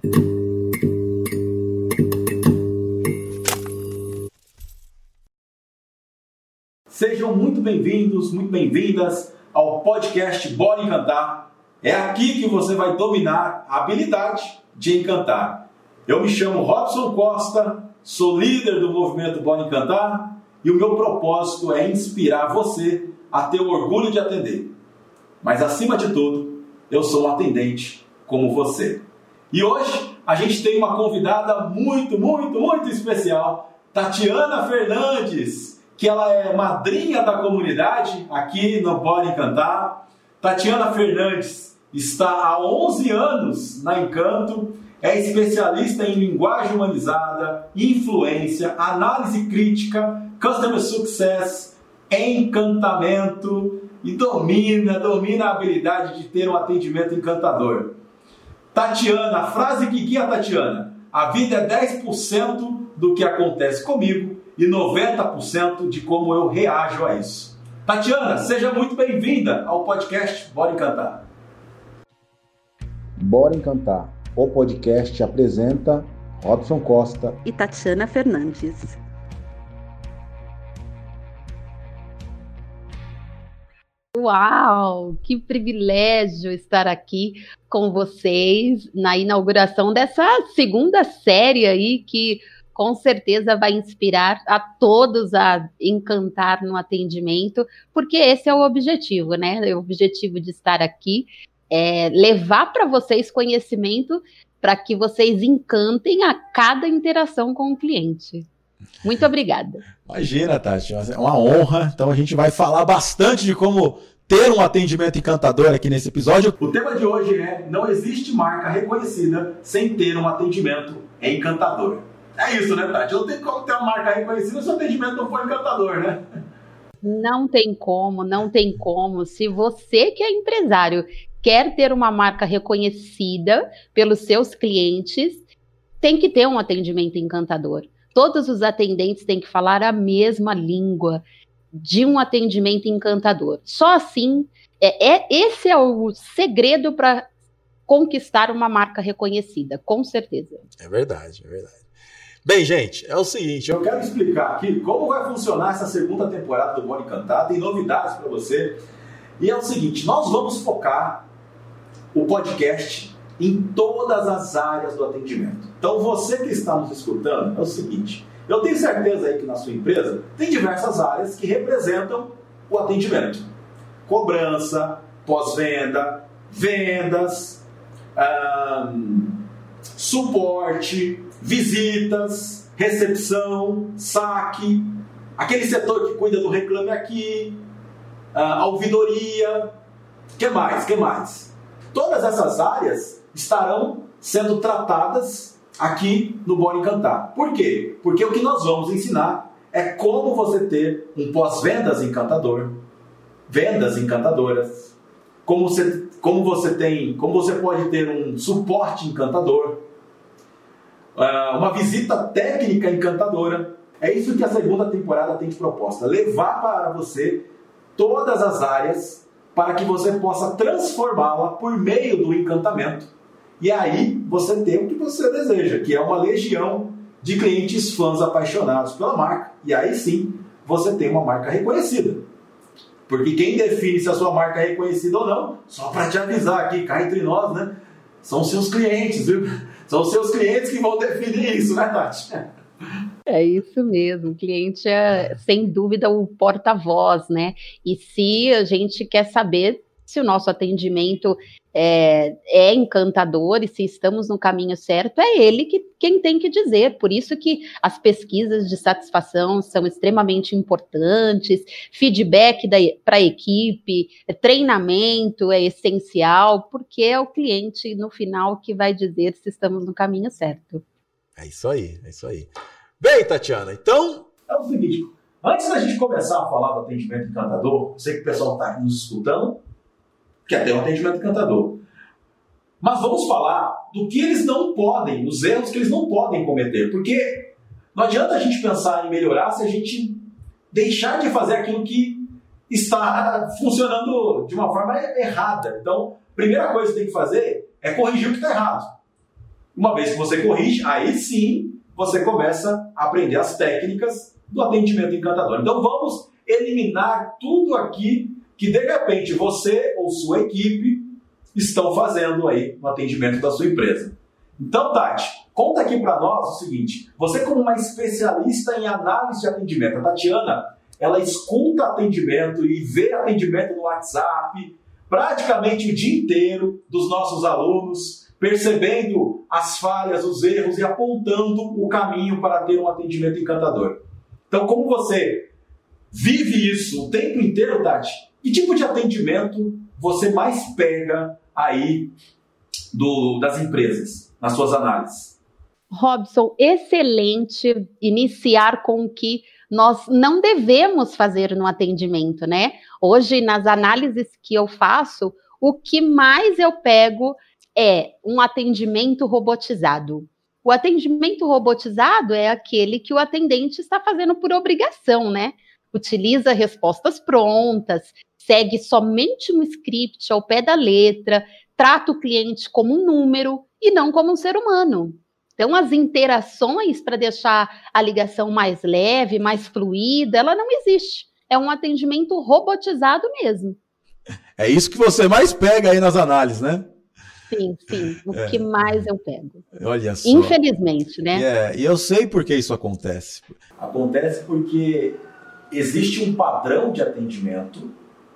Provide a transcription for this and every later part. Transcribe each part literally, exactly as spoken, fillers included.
Sejam muito bem-vindos, muito bem-vindas ao podcast Bora Encantar. É aqui que você vai dominar a habilidade de encantar. Eu me chamo Robson Costa, sou líder do movimento Bora Encantar e o meu propósito é inspirar você a ter o orgulho de atender. Mas acima de tudo, eu sou um atendente como você. E hoje a gente tem uma convidada muito, muito, muito especial, Tatiana Fernandes, que ela é madrinha da comunidade aqui no Bora Encantar. Tatiana Fernandes está há onze anos na Encanto, é especialista em linguagem humanizada, influência, análise crítica, customer success, encantamento e domina, domina a habilidade de ter um atendimento encantador. Tatiana, a frase que guia a Tatiana: a vida é dez por cento do que acontece comigo e noventa por cento de como eu reajo a isso. Tatiana, seja muito bem-vinda ao podcast Bora Encantar. Bora Encantar, o podcast apresenta Robson Costa e Tatiana Fernandes. Uau, que privilégio estar aqui com vocês na inauguração dessa segunda série aí que com certeza vai inspirar a todos a encantar no atendimento, porque esse é o objetivo, né? O objetivo de estar aqui é levar para vocês conhecimento para que vocês encantem a cada interação com o cliente. Muito obrigada. Imagina, Tati, é uma honra. Então a gente vai falar bastante de como ter um atendimento encantador aqui nesse episódio. O tema de hoje é: não existe marca reconhecida sem ter um atendimento encantador. É isso, né, Tati? Não tem como ter uma marca reconhecida se o atendimento não for encantador, né? Não tem como, não tem como. Se você que é empresário quer ter uma marca reconhecida pelos seus clientes, tem que ter um atendimento encantador. Todos os atendentes têm que falar a mesma língua de um atendimento encantador. Só assim, é, é, esse é o segredo para conquistar uma marca reconhecida, com certeza. É verdade, é verdade. Bem, gente, é o seguinte, eu quero explicar aqui como vai funcionar essa segunda temporada do Bora Encantar. Tem novidades para você. E é o seguinte, nós vamos focar o podcast em todas as áreas do atendimento. Então, você que está nos escutando, é o seguinte, eu tenho certeza aí que na sua empresa tem diversas áreas que representam o atendimento. Cobrança, pós-venda, vendas, hum, suporte, visitas, recepção, saque, aquele setor que cuida do Reclame Aqui, a ouvidoria, que mais, que mais? Todas essas áreas estarão sendo tratadas aqui no Bora Encantar. Por quê? Porque o que nós vamos ensinar é como você ter um pós-vendas encantador, vendas encantadoras, como você, como você tem, como você pode ter um suporte encantador, uma visita técnica encantadora. É isso que a segunda temporada tem de proposta: levar para você todas as áreas para que você possa transformá-la por meio do encantamento. E aí você tem o que você deseja, que é uma legião de clientes fãs apaixonados pela marca. E aí sim, você tem uma marca reconhecida. Porque quem define se a sua marca é reconhecida ou não, só para te avisar aqui, cá entre nós, né? São seus clientes, viu? São os seus clientes que vão definir isso, né, Tati? É isso mesmo, o cliente é, sem dúvida, o porta-voz, né? E se a gente quer saber se o nosso atendimento é, é encantador e se estamos no caminho certo, é ele que, quem tem que dizer. Por isso que as pesquisas de satisfação são extremamente importantes, feedback para a equipe, treinamento é essencial, porque é o cliente, no final, que vai dizer se estamos no caminho certo. É isso aí, é isso aí. Bem, Tatiana, então é o seguinte, antes da gente começar a falar do atendimento encantador, sei que o pessoal está nos escutando, quer ter um atendimento encantador. Mas vamos falar do que eles não podem, os erros que eles não podem cometer. Porque não adianta a gente pensar em melhorar se a gente deixar de fazer aquilo que está funcionando de uma forma errada. Então, a primeira coisa que tem que fazer é corrigir o que está errado. Uma vez que você corrige, aí sim você começa a aprender as técnicas do atendimento encantador. Então vamos eliminar tudo aqui que de repente você ou sua equipe estão fazendo aí no atendimento da sua empresa. Então, Tati, conta aqui para nós o seguinte, você como uma especialista em análise de atendimento, a Tatiana, ela escuta atendimento e vê atendimento no WhatsApp praticamente o dia inteiro dos nossos alunos, percebendo as falhas, os erros e apontando o caminho para ter um atendimento encantador. Então, como você vive isso o tempo inteiro, Tati, que tipo de atendimento você mais pega aí do, das empresas, nas suas análises? Robson, excelente iniciar com o que nós não devemos fazer no atendimento, né? Hoje, nas análises que eu faço, o que mais eu pego é um atendimento robotizado. O atendimento robotizado é aquele que o atendente está fazendo por obrigação, né? Utiliza respostas prontas, segue somente um script ao pé da letra, trata o cliente como um número e não como um ser humano. Então, as interações para deixar a ligação mais leve, mais fluida, ela não existe. É um atendimento robotizado mesmo. É isso que você mais pega aí nas análises, né? Sim, sim. O é. que mais eu pego. Olha só. Infelizmente, né? É, e eu sei por que isso acontece. Acontece porque existe um padrão de atendimento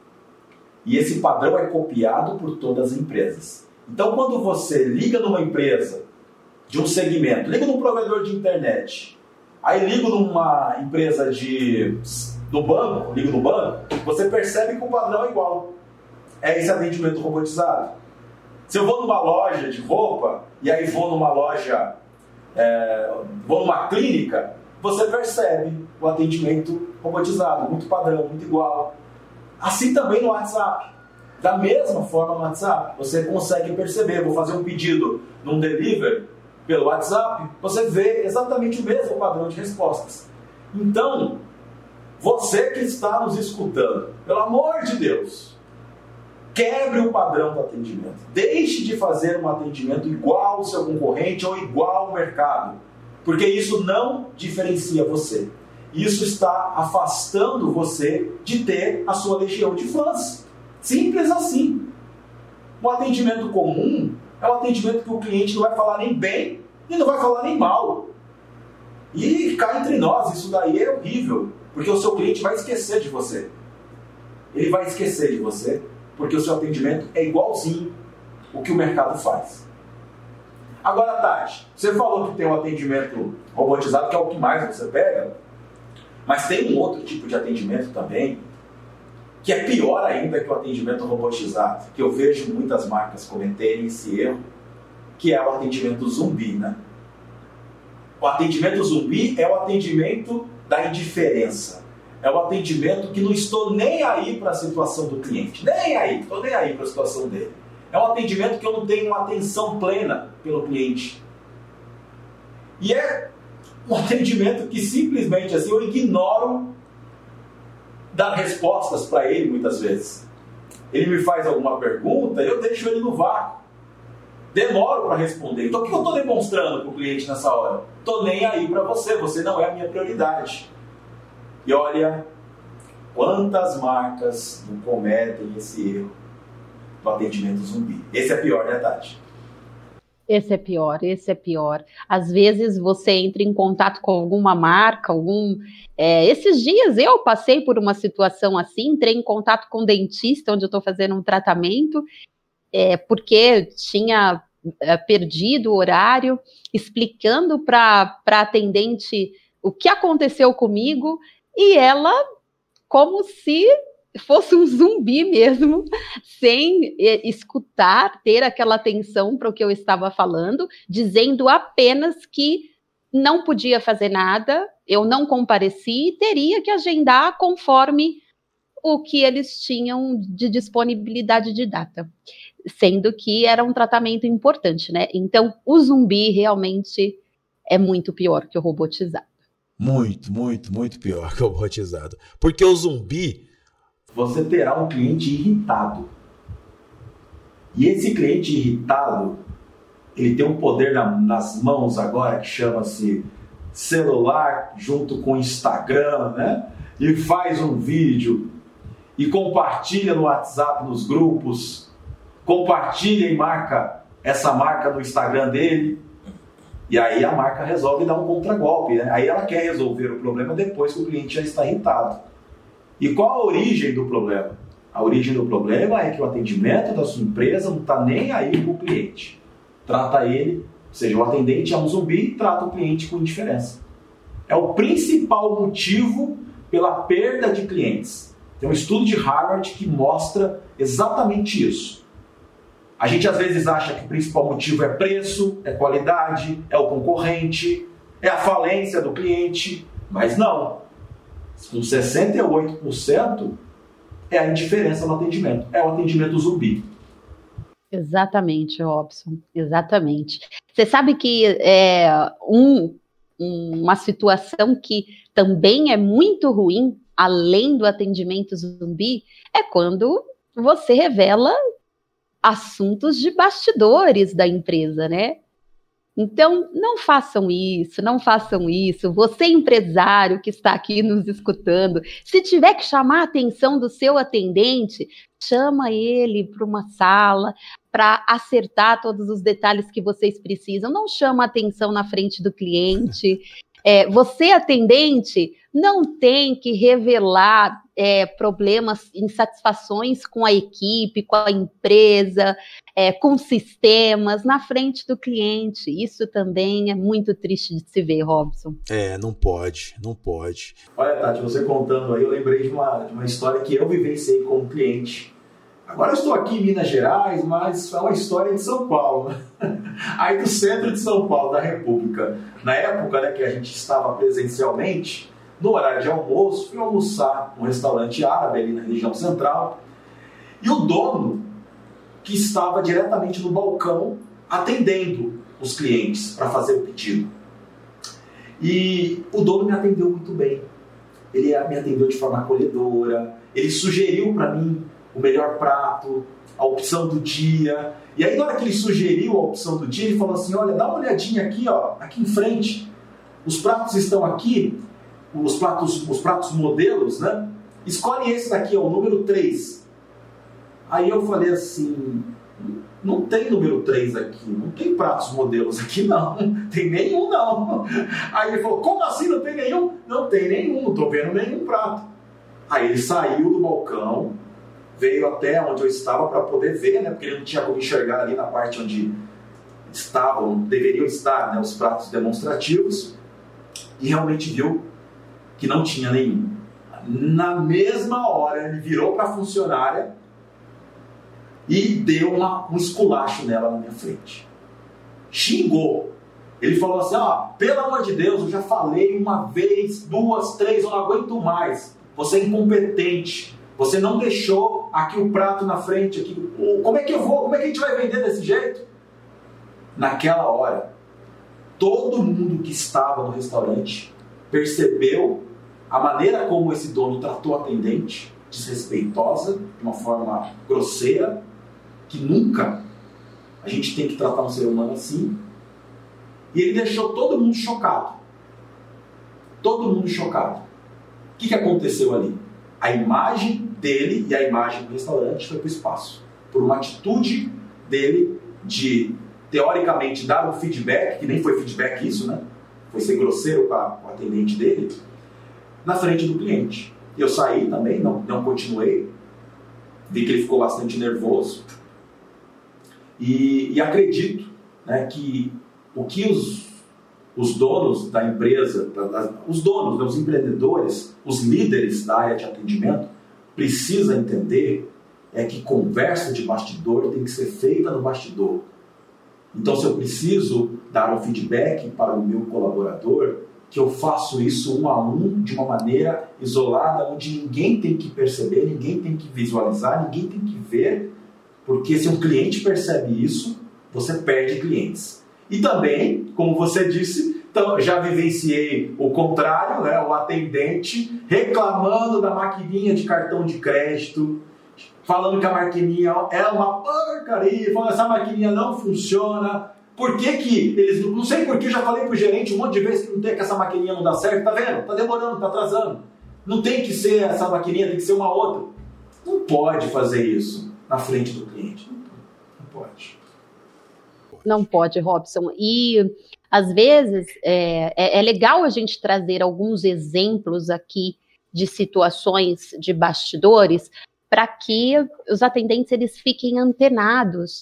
e esse padrão é copiado por todas as empresas. Então, quando você liga numa empresa de um segmento, liga num provedor de internet, aí ligo numa empresa de, do banco, ligo no banco, você percebe que o padrão é igual. É esse atendimento robotizado. Se eu vou numa loja de roupa, e aí vou numa loja, é, vou numa clínica, você percebe o atendimento robotizado, muito padrão, muito igual. Assim também no WhatsApp. Da mesma forma no WhatsApp, você consegue perceber, vou fazer um pedido num delivery pelo WhatsApp, você vê exatamente o mesmo padrão de respostas. Então, você que está nos escutando, pelo amor de Deus, quebre o padrão do atendimento. Deixe de fazer um atendimento igual ao seu concorrente ou igual ao mercado, porque isso não diferencia você. Isso está afastando você de ter a sua legião de fãs. Simples assim. Um atendimento comum é um atendimento que o cliente não vai falar nem bem e não vai falar nem mal. E cá entre nós, isso daí é horrível, porque o seu cliente vai esquecer de você. Ele vai esquecer de você, porque o seu atendimento é igualzinho o que o mercado faz. Agora, Tati, você falou que tem um atendimento robotizado, que é o que mais você pega, mas tem um outro tipo de atendimento também, que é pior ainda que o atendimento robotizado, que eu vejo muitas marcas cometerem esse erro, que é o atendimento zumbi, né? O atendimento zumbi é o atendimento da indiferença. É o atendimento que não estou nem aí para a situação do cliente. Nem aí, estou nem aí para a situação dele. É um atendimento que eu não tenho uma atenção plena pelo cliente. E é um atendimento que simplesmente assim, eu ignoro dar respostas para ele muitas vezes. Ele me faz alguma pergunta, eu deixo ele no vácuo. Demoro para responder. Então o que eu estou demonstrando para o cliente nessa hora? Estou nem aí para você, você não é a minha prioridade. E olha, quantas marcas não cometem esse erro do atendimento zumbi. Esse é pior, né, Tati? Esse é pior, esse é pior. Às vezes você entra em contato com alguma marca, algum... É, esses dias eu passei por uma situação assim, entrei em contato com um dentista, onde eu estou fazendo um tratamento, é, porque tinha é, perdido o horário, explicando para a atendente o que aconteceu comigo, e ela, como se fosse um zumbi mesmo, sem escutar, ter aquela atenção para o que eu estava falando, dizendo apenas que não podia fazer nada, eu não compareci e teria que agendar conforme o que eles tinham de disponibilidade de data, sendo que era um tratamento importante, né? Então, o zumbi realmente é muito pior que o robotizado. Muito, muito, muito pior que o robotizado. Porque o zumbi, você terá um cliente irritado. E esse cliente irritado, ele tem um poder na, nas mãos agora que chama-se celular junto com Instagram, né? E faz um vídeo e compartilha no WhatsApp, nos grupos, compartilha e marca essa marca no Instagram dele, e aí a marca resolve dar um contragolpe, né? Aí ela quer resolver o problema depois que o cliente já está irritado. E qual a origem do problema? A origem do problema é que o atendimento da sua empresa não está nem aí com o cliente. Trata ele, ou seja, o atendente é um zumbi e trata o cliente com indiferença. É o principal motivo pela perda de clientes. Tem um estudo de Harvard que mostra exatamente isso. A gente às vezes acha que o principal motivo é preço, é qualidade, é o concorrente, é a falência do cliente, mas não. Com sessenta e oito por cento é a indiferença no atendimento, é o atendimento zumbi. Exatamente, Robson, exatamente. Você sabe que é um, uma situação que também é muito ruim, além do atendimento zumbi, é quando você revela assuntos de bastidores da empresa, né? Então, não façam isso, não façam isso. Você, empresário que está aqui nos escutando, se tiver que chamar a atenção do seu atendente, chama ele para uma sala para acertar todos os detalhes que vocês precisam. Não chama a atenção na frente do cliente. É, você, atendente, não tem que revelar é, problemas, insatisfações com a equipe, com a empresa, é, com sistemas, na frente do cliente. Isso também é muito triste de se ver, Robson. É, não pode, não pode. Olha, Tati, você contando aí, eu lembrei de uma, de uma história que eu vivenciei como cliente. Agora eu estou aqui em Minas Gerais, mas é uma história de São Paulo, aí do centro de São Paulo, da República. Na época, né, que a gente estava presencialmente, no horário de almoço, fui almoçar num restaurante árabe ali na região central, e o dono, que estava diretamente no balcão, atendendo os clientes para fazer o pedido. E o dono me atendeu muito bem. Ele me atendeu de forma acolhedora, ele sugeriu para mim o melhor prato, a opção do dia. E aí, na hora que ele sugeriu a opção do dia, ele falou assim, olha, dá uma olhadinha aqui, ó, aqui em frente. Os pratos estão aqui, os pratos, os pratos modelos, né? Escolhe esse daqui, ó, o número três. Aí eu falei assim, não tem número três aqui, não tem pratos modelos aqui não, tem nenhum não. Aí ele falou, como assim não tem nenhum? Não tem nenhum, não estou vendo nenhum prato. Aí ele saiu do balcão, veio até onde eu estava para poder ver, né? Porque ele não tinha como enxergar ali na parte onde estavam, deveriam estar, né, os pratos demonstrativos, e realmente viu que não tinha nenhum. Na mesma hora, ele virou para a funcionária e deu uma, um esculacho nela na minha frente. Xingou. Ele falou assim, ó, pelo amor de Deus, eu já falei uma vez, duas, três, eu não aguento mais. Você é incompetente. Você não deixou aqui o prato na frente. Aqui. Como é que eu vou? Como é que a gente vai vender desse jeito? Naquela hora, todo mundo que estava no restaurante percebeu a maneira como esse dono tratou a atendente, desrespeitosa, de uma forma grosseira, que nunca a gente tem que tratar um ser humano assim. E ele deixou todo mundo chocado. Todo mundo chocado. O que, que aconteceu ali? A imagem dele e a imagem do restaurante foi para o espaço. Por uma atitude dele de, teoricamente, dar um feedback, que nem foi feedback isso, né? Foi ser grosseiro com, a, com o atendente dele, na frente do cliente. Eu saí também, não, não continuei. Vi que ele ficou bastante nervoso. E, e acredito, né, que o que os, os donos da empresa, da, da, os donos, né, os empreendedores, os líderes da área de atendimento, precisam entender é que conversa de bastidor tem que ser feita no bastidor. Então, se eu preciso dar um feedback para o meu colaborador, que eu faço isso um a um, de uma maneira isolada, onde ninguém tem que perceber, ninguém tem que visualizar, ninguém tem que ver, porque se um cliente percebe isso, você perde clientes. E também, como você disse, então, já vivenciei o contrário, né? O atendente reclamando da maquininha de cartão de crédito, falando que a maquininha é uma porcaria, falando que essa maquininha não funciona, Por que que eles... Não sei por que, já falei pro gerente um monte de vezes que não tem, que essa maquininha não dá certo. Tá vendo? Tá demorando, tá atrasando. Não tem que ser essa maquininha, tem que ser uma outra. Não pode fazer isso na frente do cliente. Não pode. Não pode, Robson. E, às vezes, é, é, é legal a gente trazer alguns exemplos aqui de situações de bastidores para que os atendentes eles fiquem antenados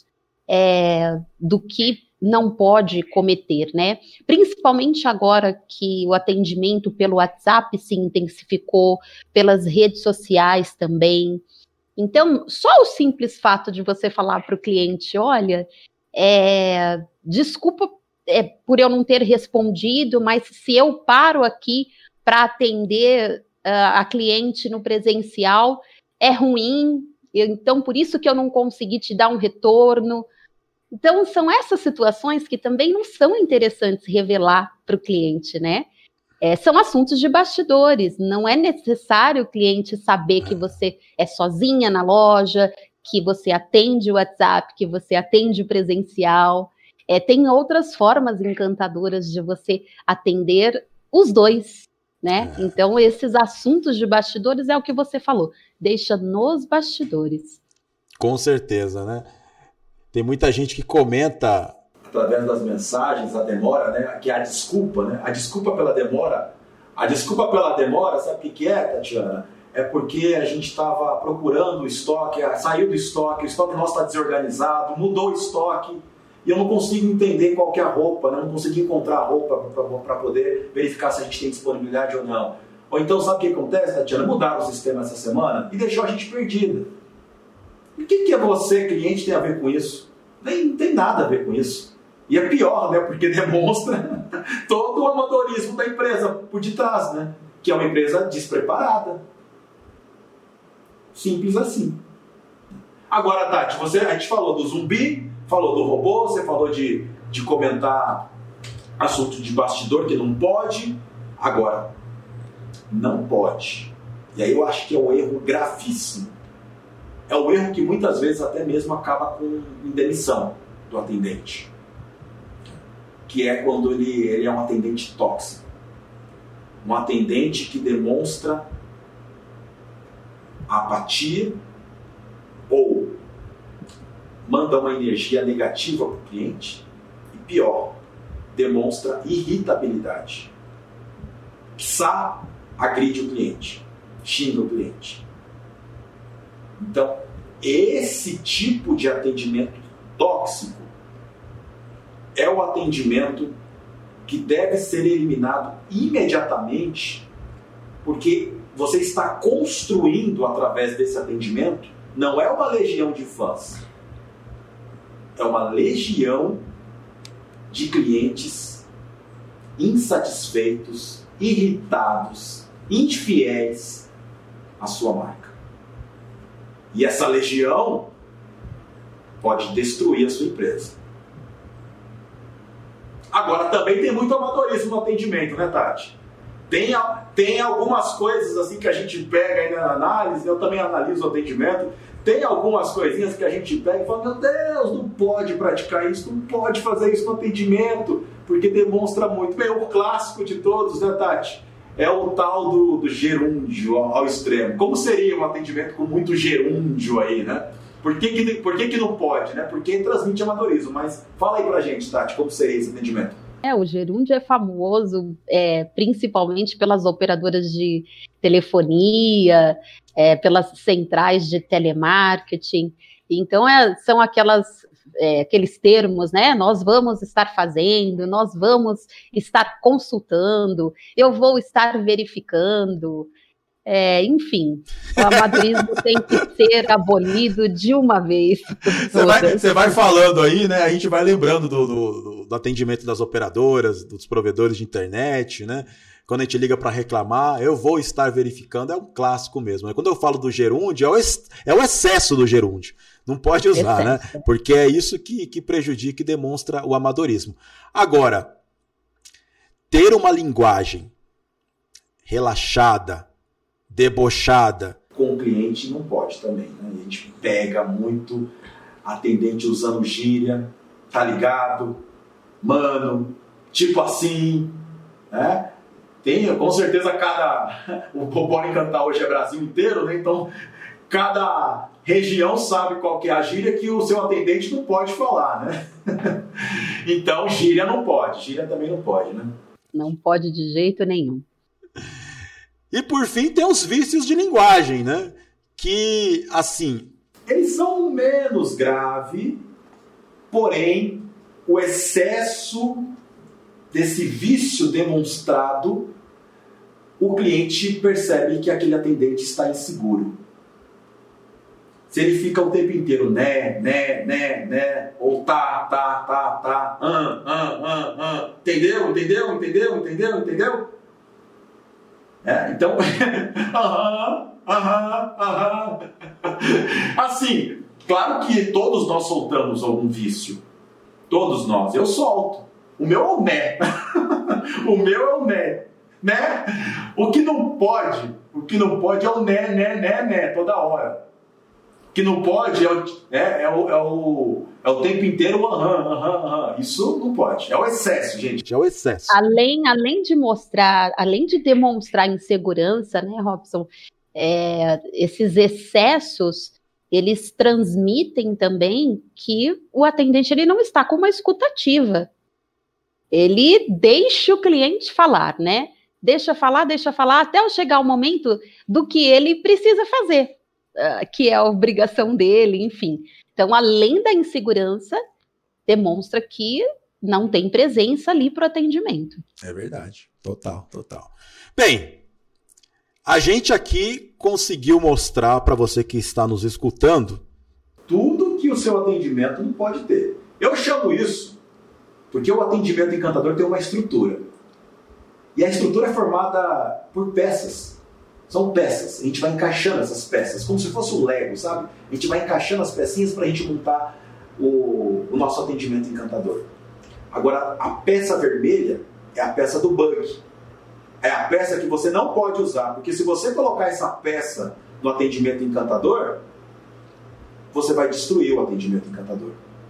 é, do que não pode cometer, né? Principalmente agora que o atendimento pelo WhatsApp se intensificou, pelas redes sociais também. Então, só o simples fato de você falar para o cliente, olha, é, desculpa é, por eu não ter respondido, mas se eu paro aqui para atender uh, a cliente no presencial, é ruim, então por isso que eu não consegui te dar um retorno. Então, são essas situações que também não são interessantes revelar para o cliente, né? É, são assuntos de bastidores, não é necessário o cliente saber que você é sozinha na loja, que você atende o WhatsApp, que você atende o presencial. É, tem outras formas encantadoras de você atender os dois, né? É. Então, esses assuntos de bastidores é o que você falou, deixa nos bastidores. Com certeza, né? Tem muita gente que comenta através das mensagens a demora, né? Que é a desculpa, né? A desculpa pela demora. A desculpa pela demora, sabe o que é, Tatiana? É porque a gente estava procurando o estoque, saiu do estoque, o estoque nosso está desorganizado, mudou o estoque e eu não consigo entender qual que é a roupa, né? Não consegui encontrar a roupa para poder verificar se a gente tem disponibilidade ou não. Ou então, sabe o que acontece, Tatiana? Mudaram o sistema essa semana e deixou a gente perdida. E o que, que é você, cliente, tem a ver com isso? Nem não tem nada a ver com isso. E é pior, né? Porque demonstra todo o amadorismo da empresa por detrás, né? Que é uma empresa despreparada. Simples assim. Agora, Tati, você, a gente falou do zumbi, falou do robô, você falou de, de comentar assunto de bastidor que não pode. Agora, não pode. E aí eu acho que é um erro gravíssimo. É um erro que muitas vezes até mesmo acaba com demissão do atendente. Que é quando ele, ele é um atendente tóxico. Um atendente que demonstra apatia ou manda uma energia negativa para o cliente e, pior, demonstra irritabilidade. Quiçá, agride o cliente, xinga o cliente. Então, esse tipo de atendimento tóxico é o atendimento que deve ser eliminado imediatamente, porque você está construindo, através desse atendimento, não é uma legião de fãs, é uma legião de clientes insatisfeitos, irritados, infiéis à sua marca. E essa legião pode destruir a sua empresa. Agora, também tem muito amadorismo no atendimento, né, Tati? Tem, tem algumas coisas assim que a gente pega aí na análise, eu também analiso o atendimento, tem algumas coisinhas que a gente pega e fala, meu Deus, não pode praticar isso, não pode fazer isso no atendimento, porque demonstra muito. Bem, o clássico de todos, né, Tati? É o tal do, do gerúndio ao, ao extremo. Como seria um atendimento com muito gerúndio aí, né? Por que que, por que que não pode, né? Porque transmite amadorismo. Mas fala aí pra gente, Tati, como seria esse atendimento? É, o gerúndio é famoso, é, principalmente pelas operadoras de telefonia, é, pelas centrais de telemarketing. Então, é, são aquelas... É, aqueles termos, né? Nós vamos estar fazendo, nós vamos estar consultando, eu vou estar verificando, é, enfim, o amadorismo tem que ser abolido de uma vez. Você vai, você vai falando aí, né? A gente vai lembrando do, do, do atendimento das operadoras, dos provedores de internet, né? Quando a gente liga para reclamar, eu vou estar verificando, é um clássico mesmo. Quando eu falo do gerúndio, é o, ex, é o excesso do gerúndio. Não pode usar, né? Porque é isso que, que prejudica e demonstra o amadorismo. Agora, ter uma linguagem relaxada, debochada com o cliente não pode também, né? A gente pega muito atendente usando gíria, tá ligado? mano, tipo assim, né? Tem, com certeza, cada... O Bora Encantar hoje é Brasil inteiro, né? Então, cada região sabe qual que é a gíria que o seu atendente não pode falar, né? Então, gíria não pode, gíria também não pode, né? Não pode de jeito nenhum. E, por fim, tem os vícios de linguagem, né? Que, assim, eles são menos graves, porém, o excesso desse vício demonstrado, o cliente percebe que aquele atendente está inseguro. Se ele fica o tempo inteiro, né, né, né, né, ou tá, tá, tá, tá, ah, ah, ah, ah, entendeu, entendeu, entendeu, entendeu, entendeu? É, então, aham, aham, aham. Assim, claro que todos nós soltamos algum vício. Todos nós. Eu solto. O meu é o né. O meu é o né. Né? O que não pode, o que não pode é o né, né, né, né, toda hora. O que não pode é o, é, é o, é o, é o tempo inteiro o aham, aham, aham. Isso não pode. É o excesso, gente. É o excesso. Além, além de mostrar, além de demonstrar insegurança, né, Robson? É, esses excessos, eles transmitem também que o atendente ele não está com uma escuta ativa. Ele deixa o cliente falar, né? Deixa falar, deixa falar, até chegar o momento do que ele precisa fazer, uh, que é a obrigação dele, enfim. Então, além da insegurança, demonstra que não tem presença ali para o atendimento. É verdade, total, total. Bem, a gente aqui conseguiu mostrar para você que está nos escutando tudo que o seu atendimento não pode ter. Eu chamo isso porque o atendimento encantador tem uma estrutura. E a estrutura é formada por peças. São peças. A gente vai encaixando essas peças, como se fosse um Lego, sabe? A gente vai encaixando as pecinhas para a gente montar o, o nosso atendimento encantador. Agora, a peça vermelha é a peça do bug. É a peça que você não pode usar, porque se você colocar essa peça no atendimento encantador, você vai destruir o atendimento encantador.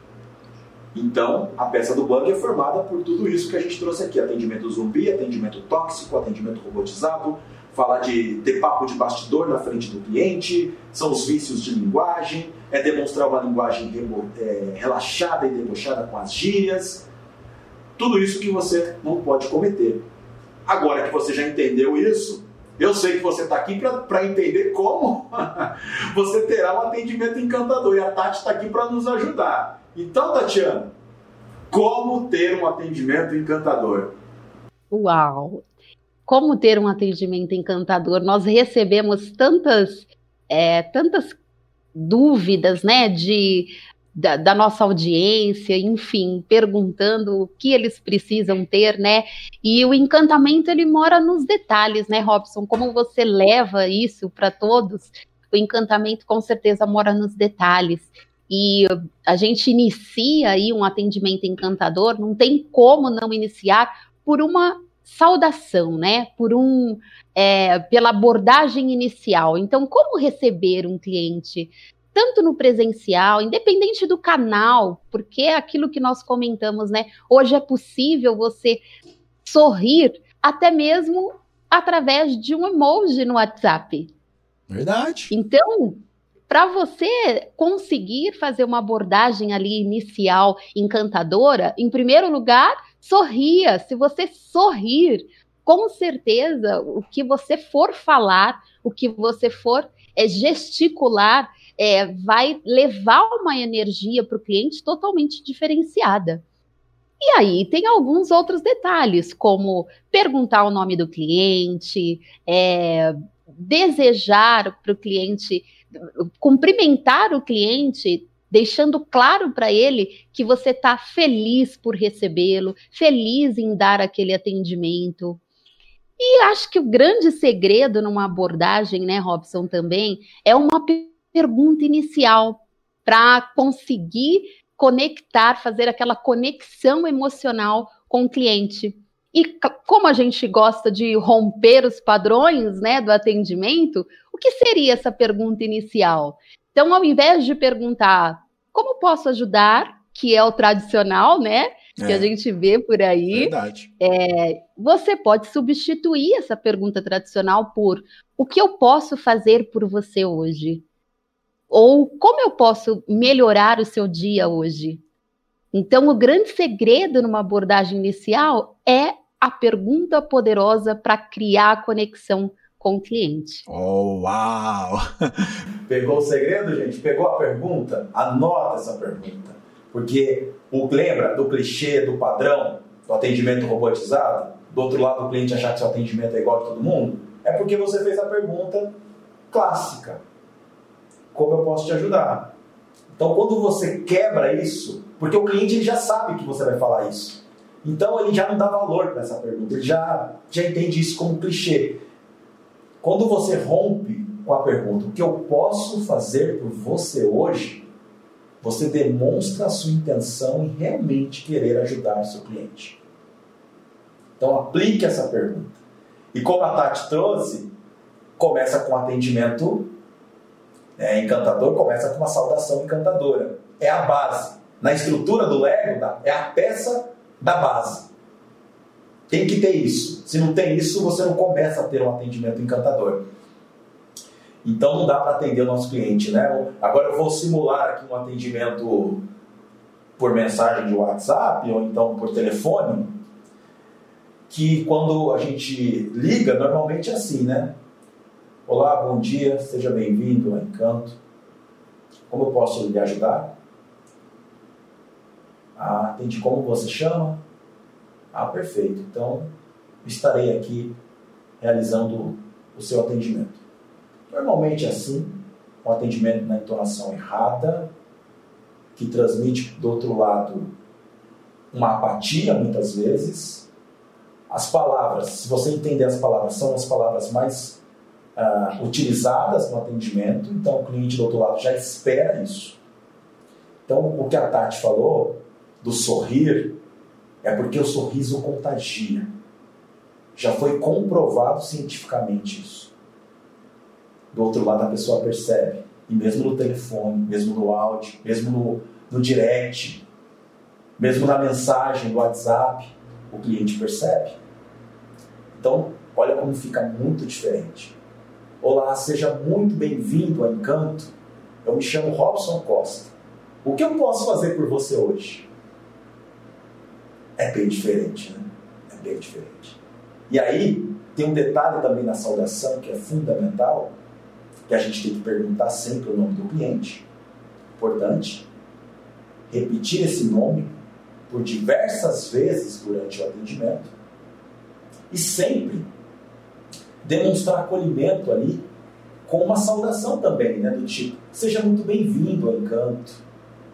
Então, a peça do bug é formada por tudo isso que a gente trouxe aqui. Atendimento zumbi, atendimento tóxico, atendimento robotizado, falar de ter papo de bastidor na frente do cliente, são os vícios de linguagem, é demonstrar uma linguagem é, relaxada e debochada com as gírias. Tudo isso que você não pode cometer. Agora que você já entendeu isso, eu sei que você está aqui para entender como você terá um atendimento encantador. E a Tati está aqui para nos ajudar. Então, Tatiana, como ter um atendimento encantador? Uau! Como ter um atendimento encantador? Nós recebemos tantas, é, tantas dúvidas, né, de, da, da nossa audiência, enfim, perguntando o que eles precisam ter, né? E o encantamento, ele mora nos detalhes, né, Robson? Como você leva isso para todos? O encantamento, com certeza, mora nos detalhes. E a gente inicia aí um atendimento encantador, não tem como não iniciar por uma saudação, né? Por um, é, pela abordagem inicial. Então, como receber um cliente, tanto no presencial, independente do canal, porque é aquilo que nós comentamos, né? Hoje é possível você sorrir até mesmo através de um emoji no WhatsApp. Verdade. Então, para você conseguir fazer uma abordagem ali inicial encantadora, em primeiro lugar, sorria. Se você sorrir, com certeza, o que você for falar, o que você for é, gesticular, é, vai levar uma energia para o cliente totalmente diferenciada. E aí tem alguns outros detalhes, como perguntar o nome do cliente, é, desejar para o cliente, cumprimentar o cliente, deixando claro para ele que você está feliz por recebê-lo, feliz em dar aquele atendimento. E acho que o grande segredo numa abordagem, né, Robson, também, é uma pergunta inicial para conseguir conectar, fazer aquela conexão emocional com o cliente. E como a gente gosta de romper os padrões, né, do atendimento, o que seria essa pergunta inicial? Então, ao invés de perguntar como posso ajudar, que é o tradicional, né, que a gente vê por aí. Verdade. É, você pode substituir essa pergunta tradicional por o que eu posso fazer por você hoje? Ou como eu posso melhorar o seu dia hoje? Então, o grande segredo numa abordagem inicial é a pergunta poderosa para criar a conexão com o cliente. Oh, uau! Pegou o segredo, gente? Pegou a pergunta? Anota essa pergunta. Porque o, lembra do clichê, do padrão, do atendimento robotizado? Do outro lado, o cliente achar que seu atendimento é igual de todo mundo? É porque você fez a pergunta clássica. Como eu posso te ajudar? Então, quando você quebra isso, porque o cliente ele já sabe que você vai falar isso. Então, ele já não dá valor para essa pergunta. Ele já, já entende isso como clichê. Quando você rompe com a pergunta, o que eu posso fazer por você hoje? Você demonstra a sua intenção em realmente querer ajudar o seu cliente. Então, aplique essa pergunta. E como a Tati trouxe, começa com atendimento é, encantador, começa com uma saudação encantadora. É a base. Na estrutura do Lego, é a peça da base. Tem que ter isso. Se não tem isso, você não começa a ter um atendimento encantador. Então não dá para atender o nosso cliente, né? Agora eu vou simular aqui um atendimento por mensagem de WhatsApp ou então por telefone, que quando a gente liga, normalmente é assim, né? Olá, bom dia, seja bem-vindo ao Encanto. Como eu posso lhe ajudar? Ah, entendi. Como você chama? Ah, perfeito. Então, estarei aqui realizando o seu atendimento. Normalmente é assim, um atendimento na entonação errada, que transmite do outro lado uma apatia, muitas vezes. As palavras, se você entender as palavras, são as palavras mais uh, utilizadas no atendimento, então o cliente do outro lado já espera isso. Então, o que a Tati falou do sorrir, é porque o sorriso contagia. Já foi comprovado cientificamente isso. Do outro lado a pessoa percebe. E mesmo no telefone, mesmo no áudio, mesmo no, no direct, mesmo na mensagem do WhatsApp, o cliente percebe. Então, olha como fica muito diferente. Olá, seja muito bem-vindo ao Encanto. Eu me chamo Robson Costa. O que eu posso fazer por você hoje? É bem diferente, né? É bem diferente. E aí, tem um detalhe também na saudação que é fundamental, que a gente tem que perguntar sempre o nome do cliente. Importante. Repetir esse nome por diversas vezes durante o atendimento. E sempre demonstrar acolhimento ali com uma saudação também, né? Do tipo, seja muito bem-vindo ao Encanto.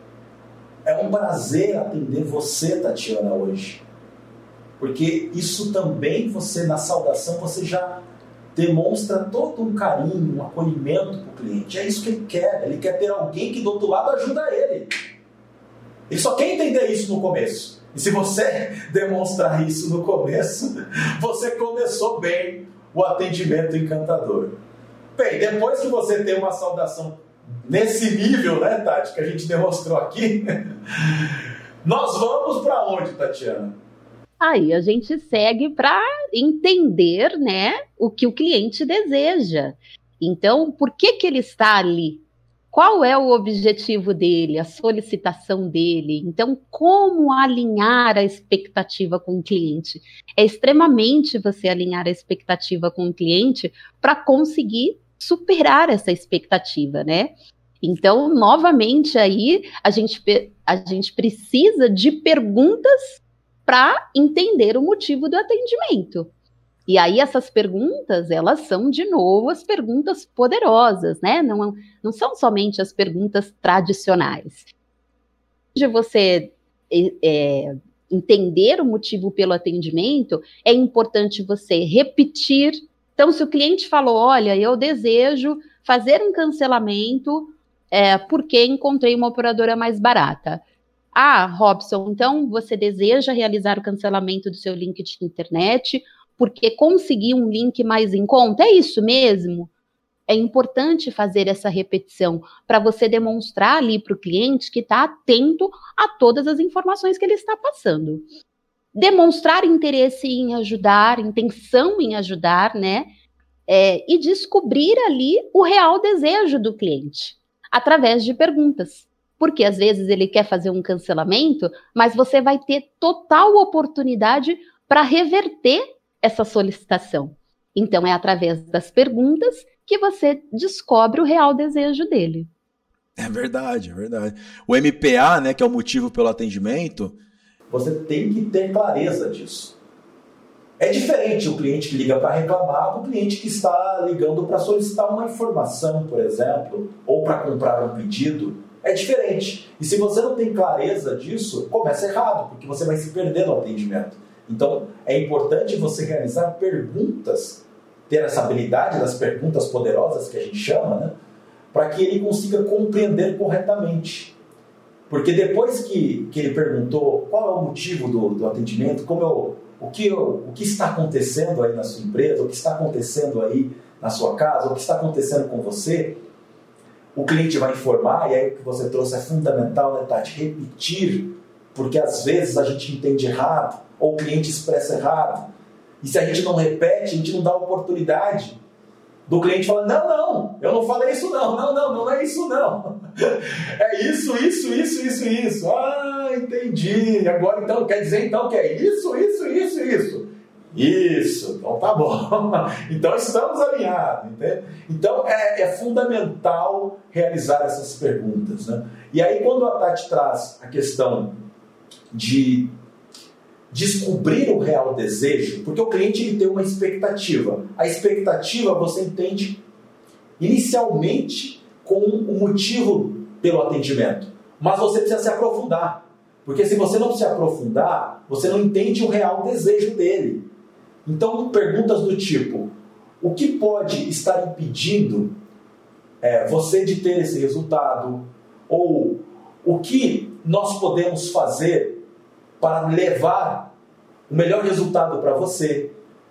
É um prazer atender você, Tatiana, hoje. Porque isso também, você na saudação, você já demonstra todo um carinho, um acolhimento para o cliente. É isso que ele quer. Ele quer ter alguém que do outro lado ajuda ele. Ele só quer entender isso no começo. E se você demonstrar isso no começo, você começou bem o atendimento encantador. Bem, depois que você tem uma saudação nesse nível, né, Tati, que a gente demonstrou aqui, nós vamos para onde, Tatiana? Aí a gente segue para entender, né, o que o cliente deseja. Então, por que que ele está ali? Qual é o objetivo dele, a solicitação dele? Então, como alinhar a expectativa com o cliente? É extremamente você alinhar a expectativa com o cliente para conseguir superar essa expectativa, né? Então, novamente, aí a gente, a gente precisa de perguntas para entender o motivo do atendimento. E aí essas perguntas, elas são, de novo, as perguntas poderosas, né? Não, não são somente as perguntas tradicionais. De você é, entender o motivo pelo atendimento, é importante você repetir. Então, se o cliente falou, olha, eu desejo fazer um cancelamento é, porque encontrei uma operadora mais barata. Ah, Robson, então você deseja realizar o cancelamento do seu link de internet porque conseguir um link mais em conta? É isso mesmo? É importante fazer essa repetição para você demonstrar ali para o cliente que está atento a todas as informações que ele está passando. Demonstrar interesse em ajudar, intenção em ajudar, né? É, e descobrir ali o real desejo do cliente, através de perguntas. Porque às vezes ele quer fazer um cancelamento, mas você vai ter total oportunidade para reverter essa solicitação. Então, é através das perguntas que você descobre o real desejo dele. É verdade, é verdade. O M P A, né, que é o motivo pelo atendimento, você tem que ter clareza disso. É diferente o cliente que liga para reclamar do cliente que está ligando para solicitar uma informação, por exemplo, ou para comprar um pedido. É diferente. E se você não tem clareza disso, começa errado, porque você vai se perder no atendimento. Então, é importante você realizar perguntas, ter essa habilidade das perguntas poderosas que a gente chama, né, para que ele consiga compreender corretamente. Porque depois que, que ele perguntou qual é o motivo do, do atendimento, como eu, o, que eu, o que está acontecendo aí na sua empresa, o que está acontecendo aí na sua casa, o que está acontecendo com você, o cliente vai informar, e aí o que você trouxe é fundamental, né, Tati? Repetir, porque às vezes a gente entende errado, ou o cliente expressa errado. E se a gente não repete, a gente não dá oportunidade do cliente falar, não, não, eu não falei isso não, não, não, não é isso não. É isso, isso, isso, isso, isso. Ah, entendi. Agora então, quer dizer então que é isso, isso, isso, isso. Isso, então tá bom. Então estamos alinhados, entende? Então é, é fundamental realizar essas perguntas, né? E aí quando a Tati traz a questão de descobrir o real desejo, porque o cliente ele tem uma expectativa. A expectativa você entende inicialmente com o motivo pelo atendimento, mas você precisa se aprofundar, porque se você não se aprofundar, você não entende o real desejo dele. Então, perguntas do tipo, o que pode estar impedindo é, você de ter esse resultado? Ou o que nós podemos fazer para levar o melhor resultado para você?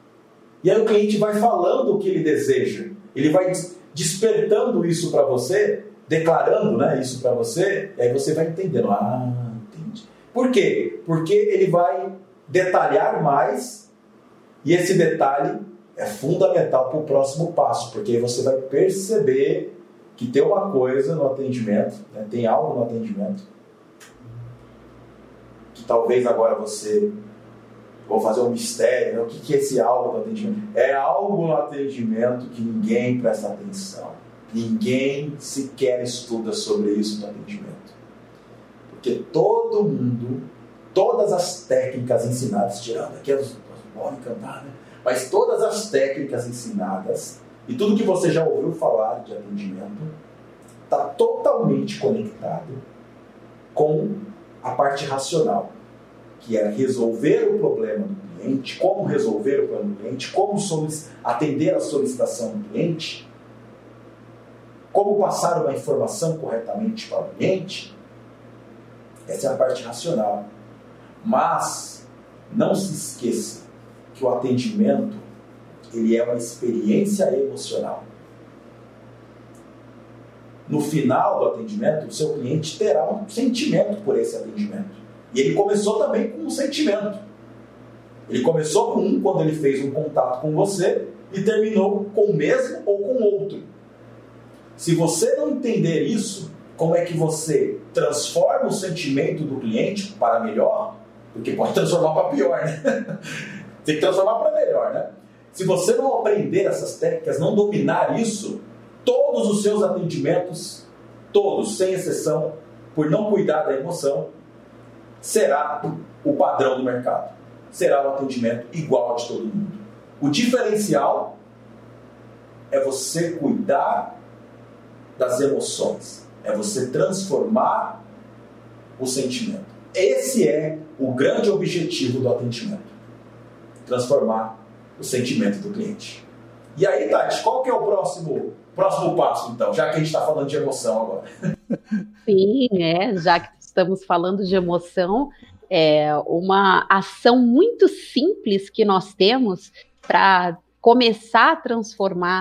E aí o cliente vai falando o que ele deseja. Ele vai despertando isso para você, declarando, né, isso para você, e aí você vai entendendo. Ah, entendi. Por quê? Porque ele vai detalhar mais, e esse detalhe é fundamental para o próximo passo, porque aí você vai perceber que tem uma coisa no atendimento, né, tem algo no atendimento, que talvez agora você... Vou fazer um mistério, né? O que é esse algo no atendimento? É algo no atendimento que ninguém presta atenção. Ninguém sequer estuda sobre isso no atendimento. Porque todo mundo, todas as técnicas ensinadas, tirando aqui as bora encantar, né? Mas todas as técnicas ensinadas e tudo que você já ouviu falar de atendimento está totalmente conectado com a parte racional, que é resolver o problema do cliente, como resolver o problema do cliente, como atender a solicitação do cliente, como passar uma informação corretamente para o cliente. Essa é a parte racional. Mas não se esqueça que o atendimento ele é uma experiência emocional. No final do atendimento, o seu cliente terá um sentimento por esse atendimento. E ele começou também com um sentimento. Ele começou com um quando ele fez um contato com você e terminou com o mesmo ou com outro. Se você não entender isso, como é que você transforma o sentimento do cliente para melhor? Porque pode transformar para pior, né? Tem que transformar para melhor, né? Se você não aprender essas técnicas, não dominar isso, todos os seus atendimentos, todos, sem exceção, por não cuidar da emoção, será o padrão do mercado. Será o atendimento igual de todo mundo. O diferencial é você cuidar das emoções. É você transformar o sentimento. Esse é o grande objetivo do atendimento. Transformar o sentimento do cliente. E aí, Tati, qual que é o próximo, próximo passo, então? Já que a gente está falando de emoção agora. Sim, é, já que estamos falando de emoção, é uma ação muito simples que nós temos para começar a transformar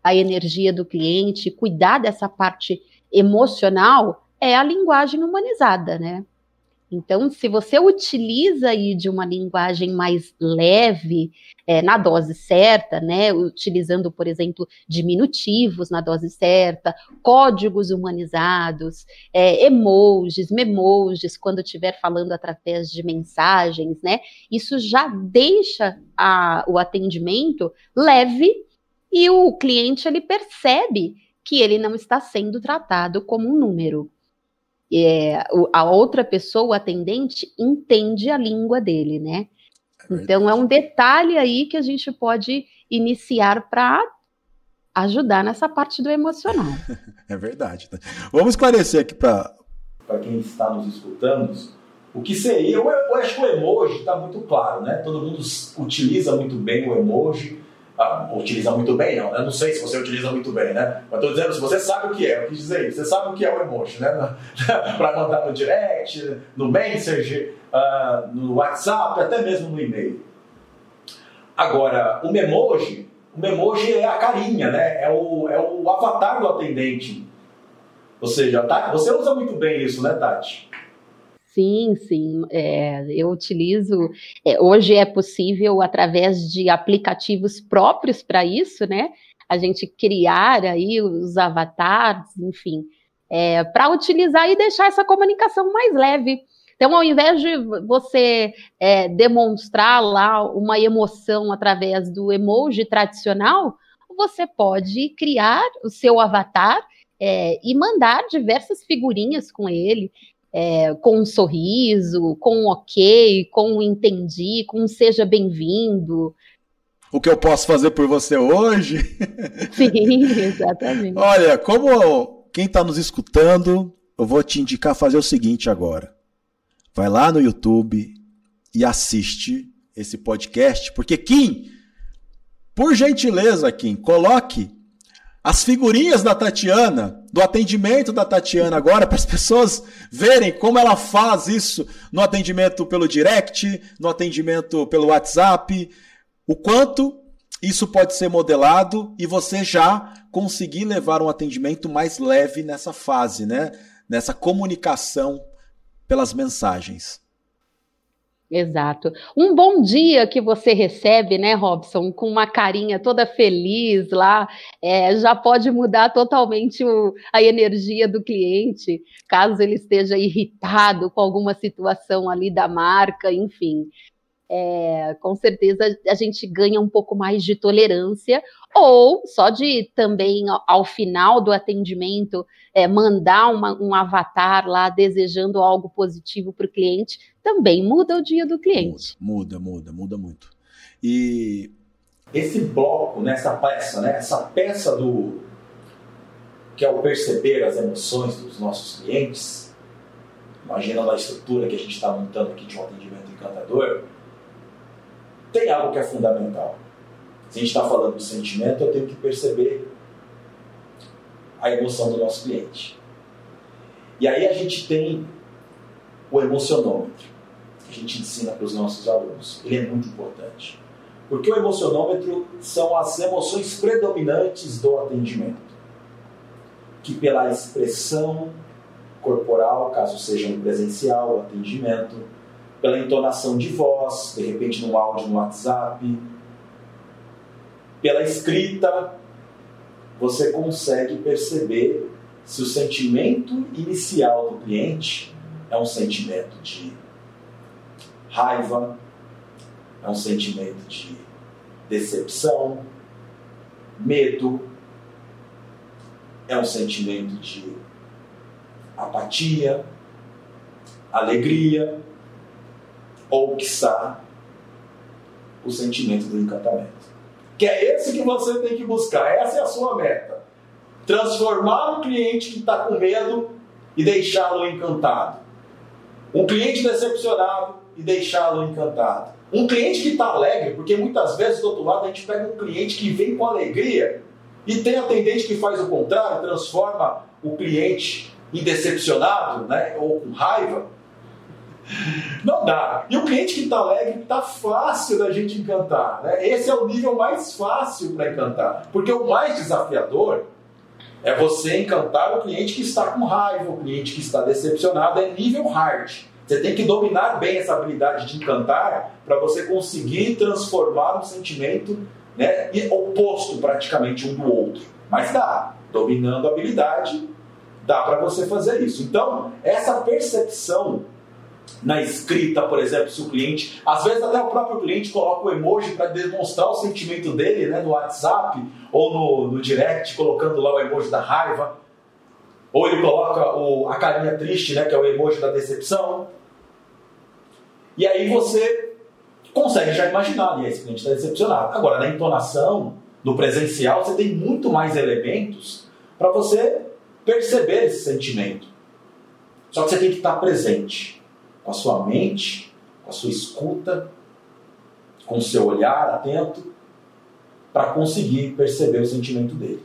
a energia do cliente, cuidar dessa parte emocional, é a linguagem humanizada, né? Então, se você utiliza aí de uma linguagem mais leve, é, na dose certa, né, utilizando, por exemplo, diminutivos na dose certa, códigos humanizados, é, emojis, memojis, quando estiver falando através de mensagens, né, isso já deixa a, o atendimento leve e o cliente, ele percebe que ele não está sendo tratado como um número. É, a outra pessoa, o atendente, entende a língua dele, né? É então, é um detalhe aí que a gente pode iniciar para ajudar nessa parte do emocional. É verdade. Vamos esclarecer aqui para quem está nos escutando o que seria. Eu, eu acho que o emoji está muito claro, né? Todo mundo utiliza muito bem o emoji. Ah, utiliza muito bem, não. Eu não sei se você utiliza muito bem, né? Mas estou dizendo, se você sabe o que é, eu quis dizer isso. Você sabe o que é o emoji, né? Para mandar no direct, no Messenger, uh, no WhatsApp, até mesmo no e-mail. Agora, o memoji, o memoji é a carinha, né? É o, é o avatar do atendente. Ou seja, Tati, você usa muito bem isso, né, Tati? Sim, sim, é, eu utilizo, é, hoje é possível através de aplicativos próprios para isso, né, a gente criar aí os avatares, enfim, é, para utilizar e deixar essa comunicação mais leve. Então, ao invés de você é, demonstrar lá uma emoção através do emoji tradicional, você pode criar o seu avatar é, e mandar diversas figurinhas com ele, É, com um sorriso, com um ok, com um entendi, com um seja bem-vindo. O que eu posso fazer por você hoje? Sim, exatamente. Olha, como quem está nos escutando, eu vou te indicar fazer o seguinte agora. Vai lá no YouTube e assiste esse podcast, porque Kim, por gentileza, Kim, coloque as figurinhas da Tatiana, do atendimento da Tatiana agora, para as pessoas verem como ela faz isso no atendimento pelo direct, no atendimento pelo WhatsApp, o quanto isso pode ser modelado e você já conseguir levar um atendimento mais leve nessa fase, né? Nessa comunicação pelas mensagens. Exato. Um bom dia que você recebe, né, Robson, com uma carinha toda feliz lá, é, já pode mudar totalmente o, a energia do cliente, caso ele esteja irritado com alguma situação ali da marca, enfim. É, com certeza a gente ganha um pouco mais de tolerância, ou só de também ao, ao final do atendimento é, mandar uma, um avatar lá desejando algo positivo para o cliente, também muda o dia do cliente. Muda, muda, muda muito. E esse bloco, né, essa peça, né, essa peça do que é o perceber as emoções dos nossos clientes, imaginando a estrutura que a gente está montando aqui de um atendimento encantador, tem algo que é fundamental. Se a gente está falando de sentimento, eu tenho que perceber a emoção do nosso cliente. E aí a gente tem o emocionômetro, que a gente ensina para os nossos alunos. Ele é muito importante. Porque o emocionômetro são as emoções predominantes do atendimento, que pela expressão corporal, caso seja no presencial, o atendimento, pela entonação de voz, de repente no áudio no WhatsApp, pela escrita, você consegue perceber se o sentimento inicial do cliente é um sentimento de raiva, é um sentimento de decepção, medo, é um sentimento de apatia, alegria, ou, quiçá, o sentimento do encantamento. Que é esse que você tem que buscar, essa é a sua meta. Transformar o cliente que está com medo e deixá-lo encantado. Um cliente decepcionado e deixá-lo encantado. Um cliente que está alegre, porque muitas vezes do outro lado a gente pega um cliente que vem com alegria e tem atendente que faz o contrário, transforma o cliente em decepcionado, né, ou com raiva. Não dá. E o cliente que está alegre está fácil da gente encantar, né? Esse é o nível mais fácil para encantar. Porque o mais desafiador é você encantar o cliente que está com raiva, o cliente que está decepcionado, é nível hard. Você tem que dominar bem essa habilidade de encantar para você conseguir transformar um sentimento, né, oposto praticamente um do outro. Mas dá. Dominando a habilidade, dá para você fazer isso. Então, essa percepção na escrita, por exemplo, se o cliente... Às vezes até o próprio cliente coloca o emoji para demonstrar o sentimento dele, né, no WhatsApp ou no, no direct, colocando lá o emoji da raiva. Ou ele coloca o, a carinha triste, né, que é o emoji da decepção. E aí você consegue já imaginar, né, esse cliente está decepcionado. Agora, na entonação, no presencial, você tem muito mais elementos para você perceber esse sentimento. Só que você tem que estar presente com a sua mente, com a sua escuta, com o seu olhar atento, para conseguir perceber o sentimento dele.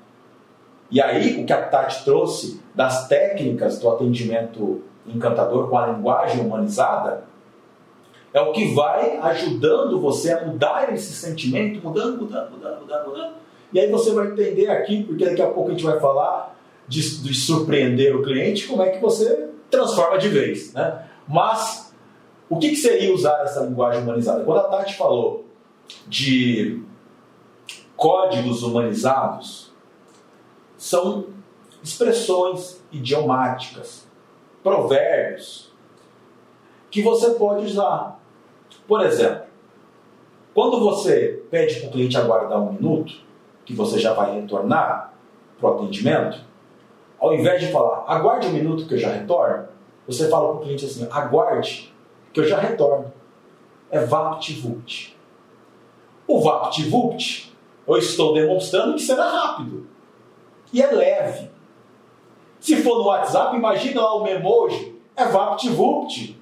E aí, o que a Tati trouxe das técnicas do atendimento encantador com a linguagem humanizada, é o que vai ajudando você a mudar esse sentimento, mudando, mudando, mudando, mudando, mudando. E aí você vai entender aqui, porque daqui a pouco a gente vai falar de, de surpreender o cliente, como é que você transforma de vez, né? Mas, o que, que seria usar essa linguagem humanizada? Quando a Tati falou de códigos humanizados, são expressões idiomáticas, provérbios, que você pode usar. Por exemplo, quando você pede para o cliente aguardar um minuto, que você já vai retornar para o atendimento, ao invés de falar, aguarde um minuto que eu já retorno, você fala para o cliente assim, aguarde que eu já retorno. É VaptVupt. O VaptVupt, eu estou demonstrando que será rápido. E é leve. Se for no WhatsApp, imagina lá o Memoji, é VaptVupt.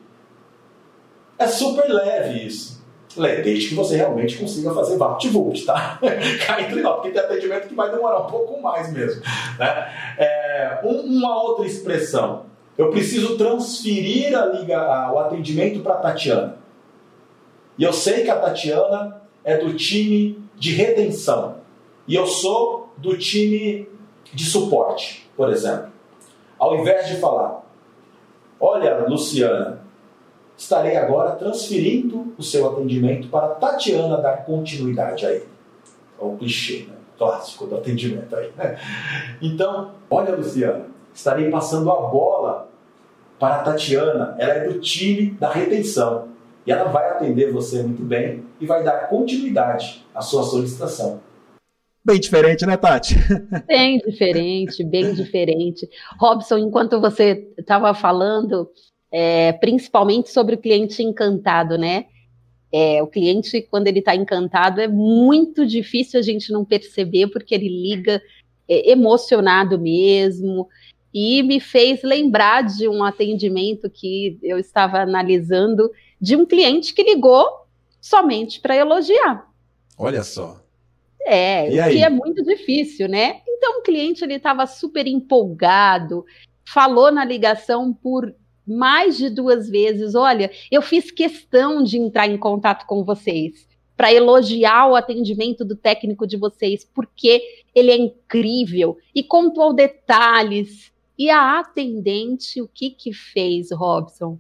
É super leve isso. Desde que você realmente consiga fazer VaptVupt, tá? Cá entre nós, porque tem atendimento que vai demorar um pouco mais mesmo. Né? É, um, uma outra expressão. Eu preciso transferir a liga, a, o atendimento para a Tatiana. E eu sei que a Tatiana é do time de retenção. E eu sou do time de suporte, por exemplo. Ao invés de falar, olha, Luciana, estarei agora transferindo o seu atendimento para a Tatiana dar continuidade aí. É o clichê, né? Clássico do atendimento aí. Né? Então, olha, Luciana, estarei passando a bola para a Tatiana. Ela é do time da retenção. E ela vai atender você muito bem e vai dar continuidade à sua solicitação. Bem diferente, né, Tati? Bem diferente, bem diferente. Robson, enquanto você estava falando, é, principalmente sobre o cliente encantado, né? É, o cliente, quando ele está encantado, é muito difícil a gente não perceber, porque ele liga é, emocionado mesmo. E me fez lembrar de um atendimento que eu estava analisando de um cliente que ligou somente para elogiar. Olha só. É, o que é muito difícil, né? Então o cliente ele estava super empolgado, falou na ligação por mais de duas vezes, olha, eu fiz questão de entrar em contato com vocês para elogiar o atendimento do técnico de vocês, porque ele é incrível, e contou detalhes. E a atendente, o que que fez, Robson?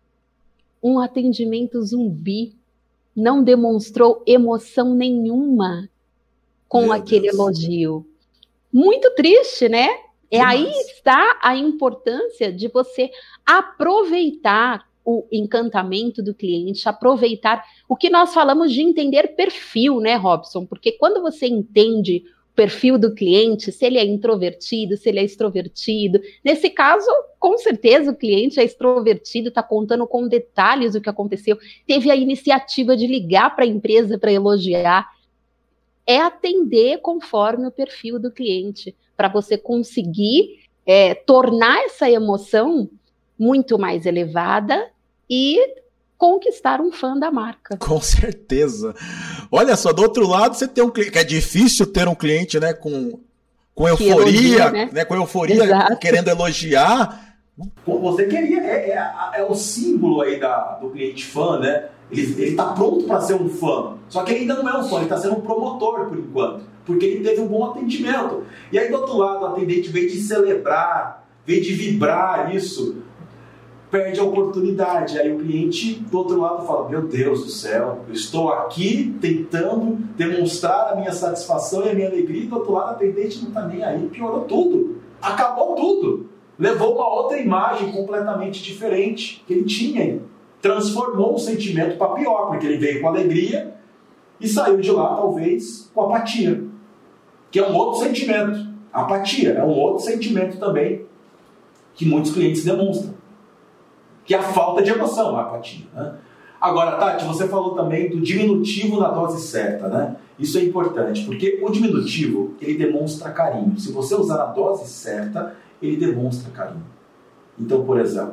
Um atendimento zumbi, não demonstrou emoção nenhuma com Meu aquele Deus. elogio. Muito triste, né? É aí está a importância de você aproveitar o encantamento do cliente, aproveitar o que nós falamos de entender perfil, né, Robson? Porque quando você entende o perfil do cliente, se ele é introvertido, se ele é extrovertido, nesse caso, com certeza o cliente é extrovertido, está contando com detalhes o que aconteceu, teve a iniciativa de ligar para a empresa para elogiar. É atender conforme o perfil do cliente, para você conseguir é, tornar essa emoção muito mais elevada e conquistar um fã da marca. Com certeza. Olha só, do outro lado você tem um cliente, que é difícil ter um cliente, né, com, com euforia, elogia, né? Né, com euforia, Exato. Querendo elogiar, Você queria, é, é, é o símbolo aí da, do cliente fã, né? Ele está pronto para ser um fã, só que ele ainda não é um fã, ele está sendo um promotor por enquanto, porque ele teve um bom atendimento. E aí do outro lado, o atendente veio de celebrar, veio de vibrar isso, perde a oportunidade. Aí o cliente do outro lado fala, meu Deus do céu, eu estou aqui tentando demonstrar a minha satisfação e a minha alegria, e do outro lado o atendente não está nem aí, piorou tudo, acabou tudo, levou uma outra imagem completamente diferente que ele tinha, transformou o sentimento para pior, porque ele veio com alegria e saiu de lá talvez com apatia, que é um outro sentimento. Apatia é um outro sentimento também que muitos clientes demonstram, que é a falta de emoção, a apatia, né? Agora, Tati, você falou também do diminutivo na dose certa, né? Isso é importante, porque o diminutivo, ele demonstra carinho. Se você usar a dose certa, ele demonstra carinho. Então, por exemplo,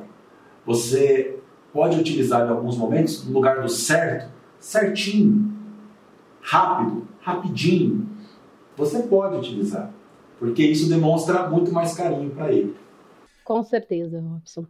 você pode utilizar em alguns momentos, no lugar do certo, certinho, rápido, rapidinho. Você pode utilizar, porque isso demonstra muito mais carinho para ele. Com certeza, Robson.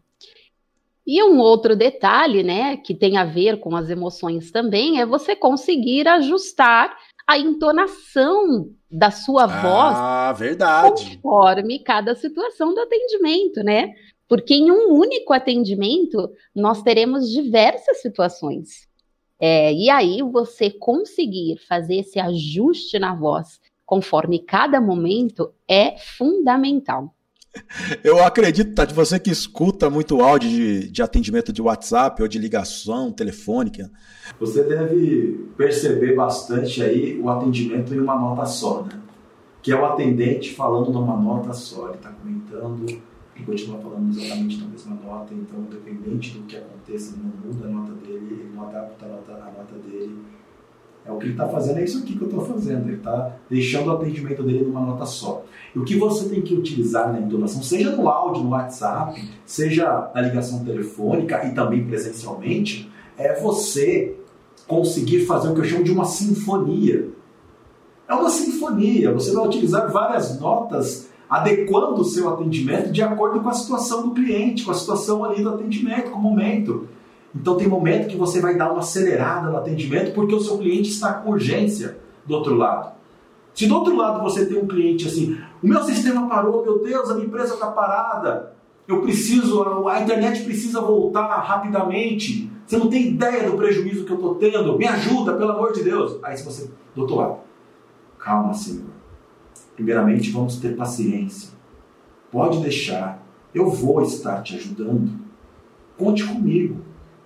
E um outro detalhe, né, que tem a ver com as emoções também, é você conseguir ajustar a entonação da sua ah, voz Ah, verdade. conforme cada situação do atendimento, né? Porque em um único atendimento, nós teremos diversas situações. É, e aí, você conseguir fazer esse ajuste na voz conforme cada momento é fundamental. Eu acredito, Tati, você que escuta muito áudio de, de atendimento de WhatsApp ou de ligação telefônica. Você deve perceber bastante aí o atendimento em uma nota só, né? Que é o atendente falando numa nota só. Ele está comentando e continua falando exatamente na mesma nota, então, independente do que aconteça, ele não muda a nota dele, ele não adapta a nota, a nota dele. É o que ele está fazendo, é isso aqui que eu estou fazendo. Ele está deixando o atendimento dele numa nota só. E o que você tem que utilizar na entonação, seja no áudio, no WhatsApp, seja na ligação telefônica e também presencialmente, é você conseguir fazer o que eu chamo de uma sinfonia. É uma sinfonia. Você vai utilizar várias notas adequando o seu atendimento de acordo com a situação do cliente, com a situação ali do atendimento, com o momento. Então tem momento que você vai dar uma acelerada no atendimento porque o seu cliente está com urgência do outro lado. Se do outro lado você tem um cliente assim, o meu sistema parou, meu Deus, a minha empresa está parada, eu preciso, a internet precisa voltar rapidamente, você não tem ideia do prejuízo que eu estou tendo, me ajuda, pelo amor de Deus. Aí se você, do outro lado, calma, Senhor, primeiramente vamos ter paciência, pode deixar, eu vou estar te ajudando, conte comigo.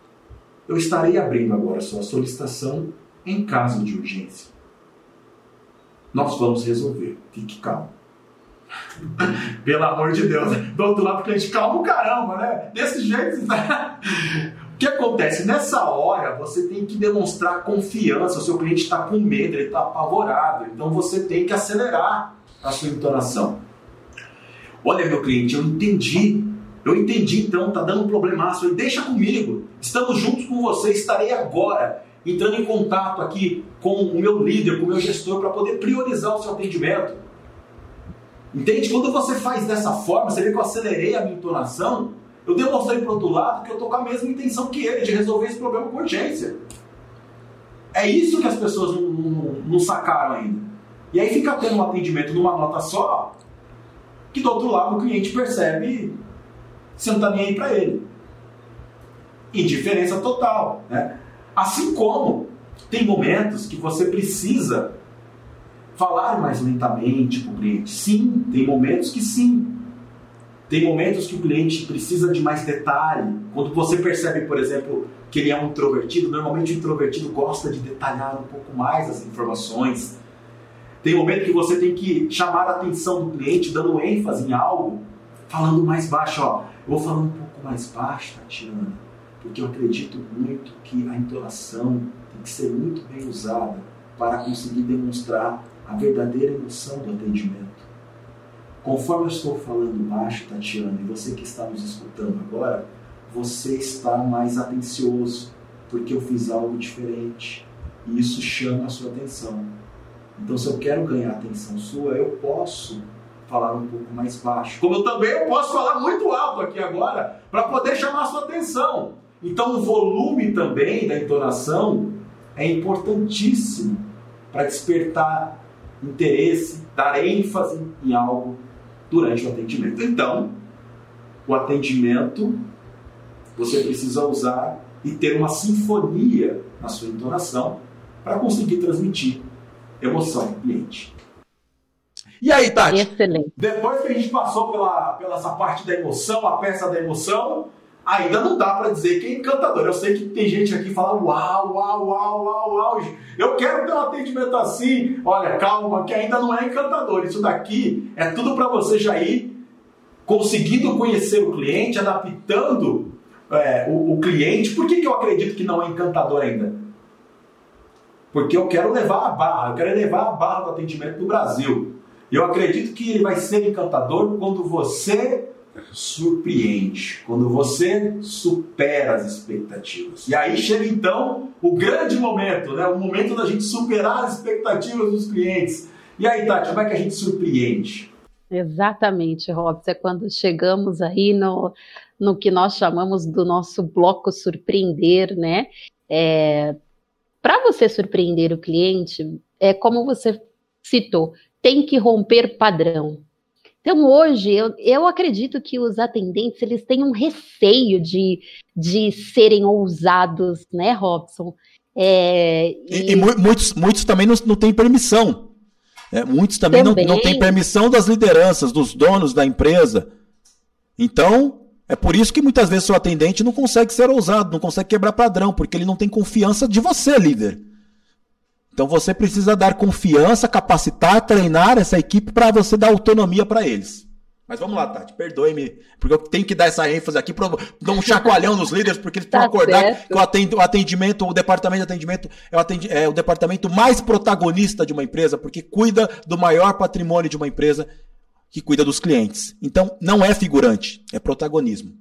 Eu estarei abrindo agora a sua solicitação em caso de urgência. Nós vamos resolver. Fique calmo. Pelo amor de Deus. Do outro lado, o cliente, calma, caramba, né? Desse jeito. O que acontece? Nessa hora, você tem que demonstrar confiança. O seu cliente está com medo, ele está apavorado. Então, você tem que acelerar a sua entonação. Olha, meu cliente, eu entendi. Eu entendi, então, tá dando um problemaço. Deixa comigo. Estamos juntos com você. Estarei agora entrando em contato aqui com o meu líder, com o meu gestor, para poder priorizar o seu atendimento. Entende? Quando você faz dessa forma, você vê que eu acelerei a minha entonação, eu demonstrei para o outro lado que eu estou com a mesma intenção que ele, de resolver esse problema com urgência. É isso que as pessoas não, não, não sacaram ainda. E aí fica tendo um atendimento numa nota só, que do outro lado o cliente percebe, você não está nem aí para ele. Indiferença total, né? Assim como tem momentos que você precisa falar mais lentamente para o cliente. Sim, tem momentos que sim. Tem momentos que o cliente precisa de mais detalhe. Quando você percebe, por exemplo, que ele é um introvertido, normalmente o introvertido gosta de detalhar um pouco mais as informações. Tem momento que você tem que chamar a atenção do cliente, dando ênfase em algo, falando mais baixo. Ó, eu vou falando um pouco mais baixo, Tatiana, porque eu acredito muito que a entonação tem que ser muito bem usada para conseguir demonstrar a verdadeira emoção do atendimento. Conforme eu estou falando baixo, Tatiana, e você que está nos escutando agora, você está mais atencioso, porque eu fiz algo diferente, e isso chama a sua atenção. Então, se eu quero ganhar a atenção sua, eu posso falar um pouco mais baixo. Como eu também eu posso falar muito alto aqui agora para poder chamar a sua atenção. Então o volume também da entonação é importantíssimo para despertar interesse, dar ênfase em algo durante o atendimento. Então, o atendimento você precisa usar e ter uma sinfonia na sua entonação para conseguir transmitir emoção ao cliente. E aí, Tati? Excelente. Depois que a gente passou pela, pela essa parte da emoção, a peça da emoção, ainda não dá para dizer que é encantador. Eu sei que tem gente aqui que fala uau, uau, uau, uau, uau. Eu quero ter um atendimento assim. Olha, calma, que ainda não é encantador. Isso daqui é tudo para você já ir conseguindo conhecer o cliente, adaptando é, o, o cliente. Por que, que eu acredito que não é encantador ainda? Porque eu quero levar a barra, eu quero levar a barra do atendimento do Brasil. Eu acredito que ele vai ser encantador quando você surpreende, quando você supera as expectativas. E aí chega então o grande momento, né? O momento da gente superar as expectativas dos clientes. E aí, Tati, como é que a gente surpreende? Exatamente, Robson. É quando chegamos aí no, no que nós chamamos do nosso bloco surpreender, né? É, para você surpreender o cliente, é como você citou, tem que romper padrão. Então, hoje, eu, eu acredito que os atendentes, eles têm um receio de, de serem ousados, né, Robson? É, e e, e muitos, muitos também não, não têm permissão. É, muitos também, também. Não, não têm permissão das lideranças, dos donos da empresa. Então, é por isso que muitas vezes o seu atendente não consegue ser ousado, não consegue quebrar padrão, porque ele não tem confiança de você, líder. Então você precisa dar confiança, capacitar, treinar essa equipe para você dar autonomia para eles. Mas vamos lá, Tati, perdoe-me, porque eu tenho que dar essa ênfase aqui para dar um chacoalhão nos líderes, porque eles tá precisam acordar certo. Que o atendimento, o departamento de atendimento é o, atendi- é o departamento mais protagonista de uma empresa, porque cuida do maior patrimônio de uma empresa, que cuida dos clientes. Então não é figurante, é protagonismo.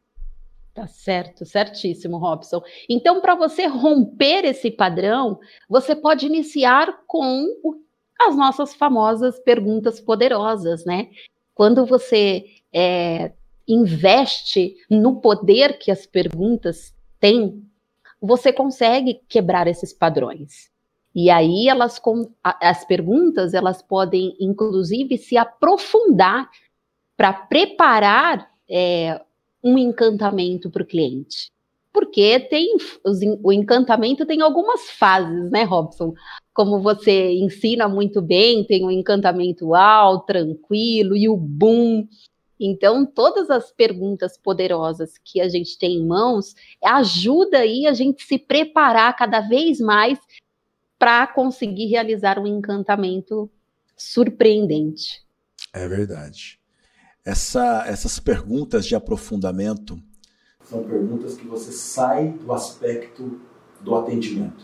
Tá certo, certíssimo, Robson. Então, para você romper esse padrão, você pode iniciar com o, as nossas famosas perguntas poderosas, né? Quando você é, investe no poder que as perguntas têm, você consegue quebrar esses padrões. E aí, elas, as perguntas, elas podem, inclusive, se aprofundar para preparar é, um encantamento para o cliente. Porque tem, os, o encantamento tem algumas fases, né, Robson? Como você ensina muito bem, tem o encantamento alto, tranquilo e o boom. Então, todas as perguntas poderosas que a gente tem em mãos ajuda aí a gente se preparar cada vez mais para conseguir realizar um encantamento surpreendente. É verdade. Essa, essas perguntas de aprofundamento são perguntas que você sai do aspecto do atendimento.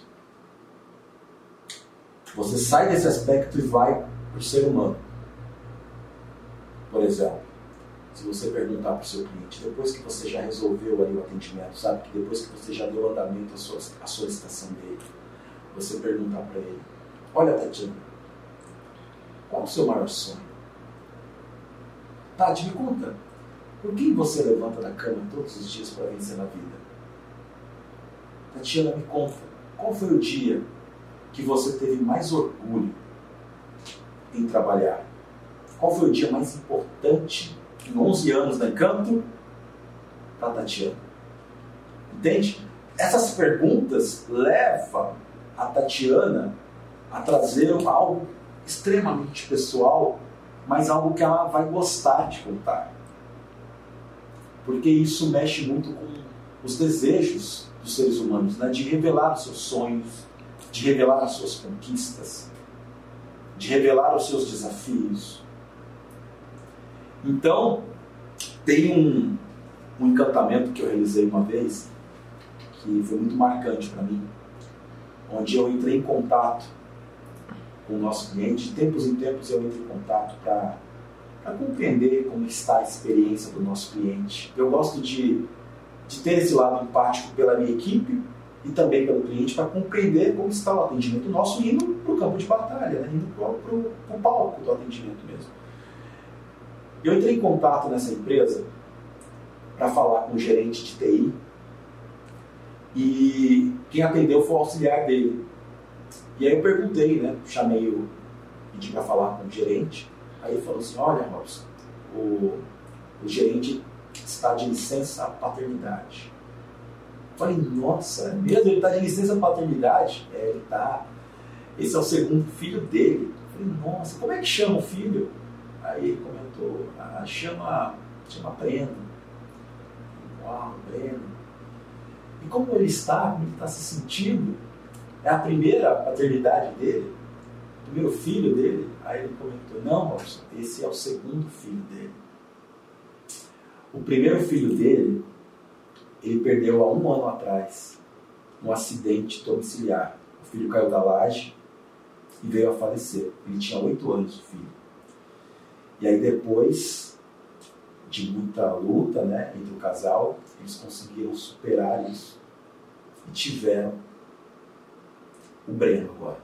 Você sai desse aspecto e vai para o ser humano. Por exemplo, se você perguntar para o seu cliente, depois que você já resolveu ali o atendimento, sabe que depois que você já deu andamento à sua, à solicitação dele, você perguntar para ele, olha, Tatiana, qual é o seu maior sonho? Tati, me conta, por que você levanta da cama todos os dias para vencer na vida? Tatiana, me conta, qual foi o dia que você teve mais orgulho em trabalhar? Qual foi o dia mais importante em onze anos da Encanto? Tá, Tatiana? Entende? Essas perguntas levam a Tatiana a trazer algo extremamente pessoal, mas algo que ela vai gostar de contar. Porque isso mexe muito com os desejos dos seres humanos, né? De revelar os seus sonhos, de revelar as suas conquistas, de revelar os seus desafios. Então, tem um, um encantamento que eu realizei uma vez, que foi muito marcante para mim, onde eu entrei em contato com o nosso cliente. De tempos em tempos eu entro em contato para compreender como está a experiência do nosso cliente. Eu gosto de, de ter esse lado empático pela minha equipe e também pelo cliente, para compreender como está o atendimento nosso, indo para o campo de batalha, né? Indo para o palco do atendimento mesmo. Eu entrei em contato nessa empresa para falar com o gerente de T I e quem atendeu foi o auxiliar dele. E aí eu perguntei, né, chamei o, pedi para falar com o gerente, aí ele falou assim, olha, Robson, o, o gerente está de licença paternidade. Eu falei, nossa, é mesmo? Ele está de licença paternidade? É, ele está. Esse é o segundo filho dele. Eu falei, nossa, como é que chama o filho? Aí ele comentou, ah, chama, chama Breno. Uau, Breno. E como ele está, como ele está se sentindo? É a primeira paternidade dele? O primeiro filho dele? Aí ele comentou, não, Robson, esse é o segundo filho dele. O primeiro filho dele, ele perdeu há um ano atrás um acidente domiciliar. O filho caiu da laje e veio a falecer. Ele tinha oito anos, o filho. E aí depois de muita luta, né, entre o casal, eles conseguiram superar isso e tiveram o Breno agora.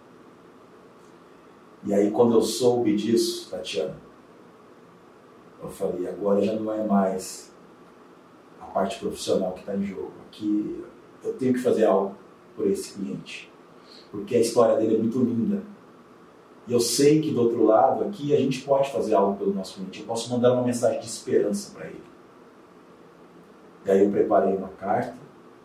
E aí quando eu soube disso, Tatiana, eu falei, agora já não é mais a parte profissional que está em jogo. Aqui eu tenho que fazer algo por esse cliente, porque a história dele é muito linda. E eu sei que do outro lado aqui a gente pode fazer algo pelo nosso cliente. Eu posso mandar uma mensagem de esperança para ele. E aí eu preparei uma carta,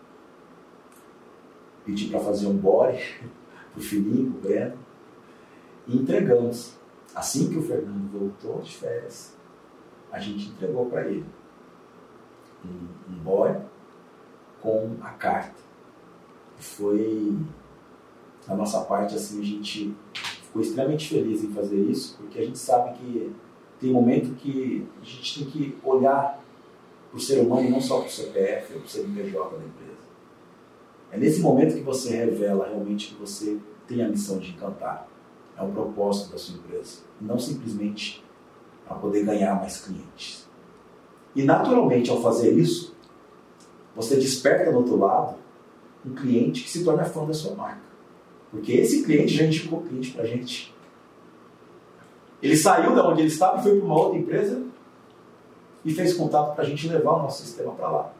pedi para fazer um body para o filhinho, o Breno, e entregamos. Assim que o Fernando voltou de férias, a gente entregou para ele um, um body com a carta. E foi, da nossa parte, assim, a gente ficou extremamente feliz em fazer isso, porque a gente sabe que tem momento que a gente tem que olhar para o ser humano e não só para o C P F ou para o C N P J da empresa. É nesse momento que você revela realmente que você tem a missão de encantar. É um propósito da sua empresa. E não simplesmente para poder ganhar mais clientes. E naturalmente, ao fazer isso, você desperta do outro lado um cliente que se torna fã da sua marca. Porque esse cliente já indicou o cliente para a gente. Ele saiu da onde ele estava e foi para uma outra empresa e fez contato para a gente levar o nosso sistema para lá.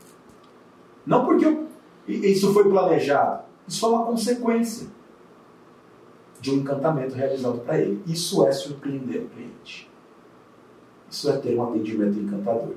Não porque eu, isso foi planejado, isso foi uma consequência de um encantamento realizado para ele. Isso é surpreender o cliente. Isso é ter um atendimento encantador.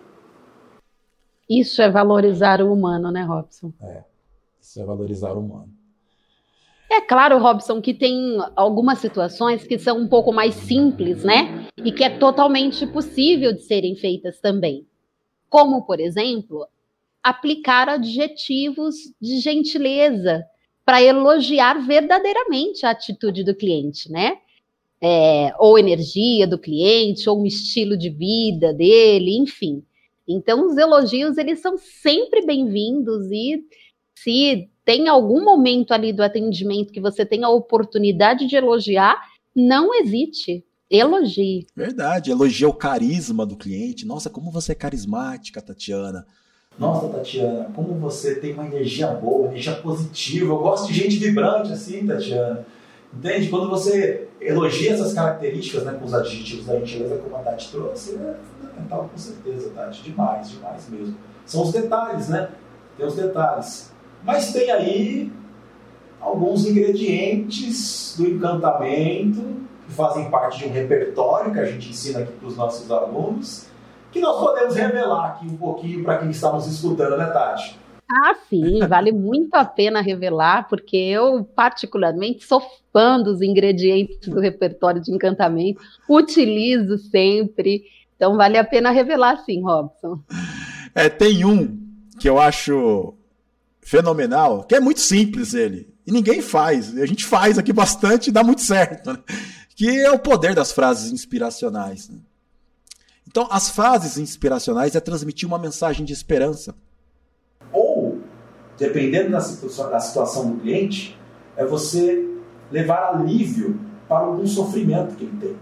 Isso é valorizar o humano, né, Robson? É, isso é valorizar o humano. É claro, Robson, que tem algumas situações que são um pouco mais simples, né? E que é totalmente possível de serem feitas também. Como, por exemplo, aplicar adjetivos de gentileza para elogiar verdadeiramente a atitude do cliente, né? É, ou energia do cliente, ou um estilo de vida dele, enfim. Então, os elogios, eles são sempre bem-vindos e se tem algum momento ali do atendimento que você tem a oportunidade de elogiar, não hesite, elogie. Verdade, elogia o carisma do cliente. Nossa, como você é carismática, Tatiana. Nossa, Tatiana, como você tem uma energia boa, energia positiva. Eu gosto de gente vibrante assim, Tatiana. Entende? Quando você elogia essas características, né, com os adjetivos da gentileza como a Tati trouxe, é fundamental, com certeza, Tati. Demais, demais mesmo. São os detalhes, né? Tem os detalhes. Mas tem aí alguns ingredientes do encantamento que fazem parte de um repertório que a gente ensina aqui para os nossos alunos, que nós podemos revelar aqui um pouquinho para quem está nos escutando, né, Tati? Ah, sim, vale muito a pena revelar, porque eu, particularmente, sou fã dos ingredientes do repertório de encantamento, utilizo sempre, então vale a pena revelar sim, Robson. É, tem um que eu acho fenomenal, que é muito simples ele, e ninguém faz, a gente faz aqui bastante e dá muito certo, né? Que é o poder das frases inspiracionais. Né? Então, as frases inspiracionais é transmitir uma mensagem de esperança. Ou, dependendo da situação, da situação do cliente, é você levar alívio para algum sofrimento que ele tem.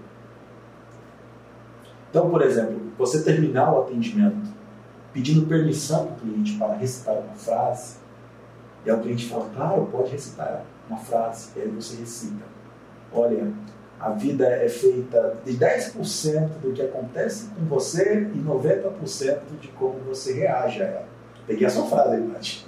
Então, por exemplo, você terminar o atendimento pedindo permissão para o cliente para recitar uma frase, e aí o cliente fala, claro, pode recitar uma frase, e aí você recita. Olha, A vida é feita de dez por cento do que acontece com você e noventa por cento de como você reage a ela. Peguei a sua frase aí, Nath.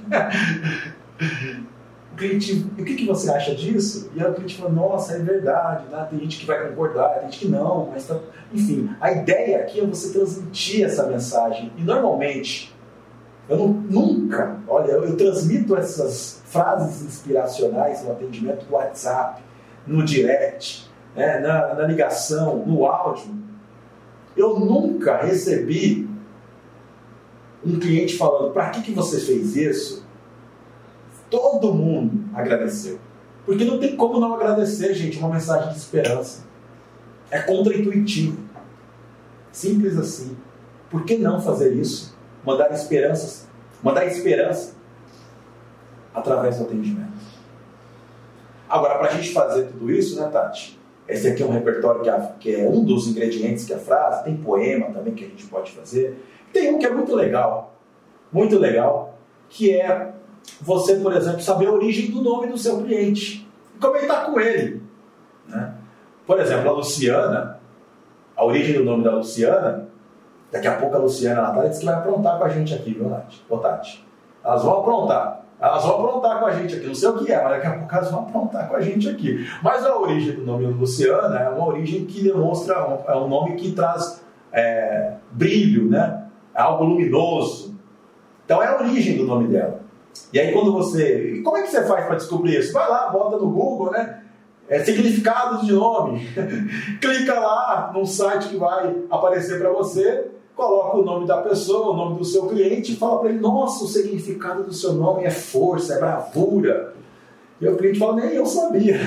O cliente, o que, que você acha disso? E aí o cliente fala, nossa, é verdade, né? Tem gente que vai concordar, tem gente que não, mas tá... Enfim, a ideia aqui é você transmitir essa mensagem. E normalmente, eu não, nunca, olha, eu, eu transmito essas frases inspiracionais no atendimento do WhatsApp, no direct, né? na, na ligação, no áudio. Eu nunca recebi um cliente falando, para que, que você fez isso? Todo mundo agradeceu. Porque não tem como não agradecer, gente, uma mensagem de esperança. É contraintuitivo. Simples assim. Por que não fazer isso? Mandar esperanças, mandar esperança através do atendimento. Agora, para a gente fazer tudo isso, né, Tati? Esse aqui é um repertório que, a, que é um dos ingredientes que a frase, tem poema também que a gente pode fazer. Tem um que é muito legal, muito legal, que é você, por exemplo, saber a origem do nome do seu cliente e comentar com ele. Né? Por exemplo, a Luciana, a origem do nome da Luciana, daqui a pouco a Luciana e a Natália disse que vai aprontar com a gente aqui, viu, Nath? Ô, Tati? Elas vão aprontar. Elas vão aprontar com a gente aqui. Não sei o que é, mas daqui a pouco elas vão aprontar com a gente aqui. Mas a origem do nome Luciana é uma origem que demonstra, é um nome que traz é, brilho, né? É algo luminoso. Então é a origem do nome dela. E aí quando você... Como é que você faz para descobrir isso? Vai lá, bota no Google, né? É, significados de nome. Clica lá num site que vai aparecer para você, coloca o nome da pessoa, o nome do seu cliente e fala para ele, nossa, o significado do seu nome é força, é bravura. E o cliente fala, nem eu sabia.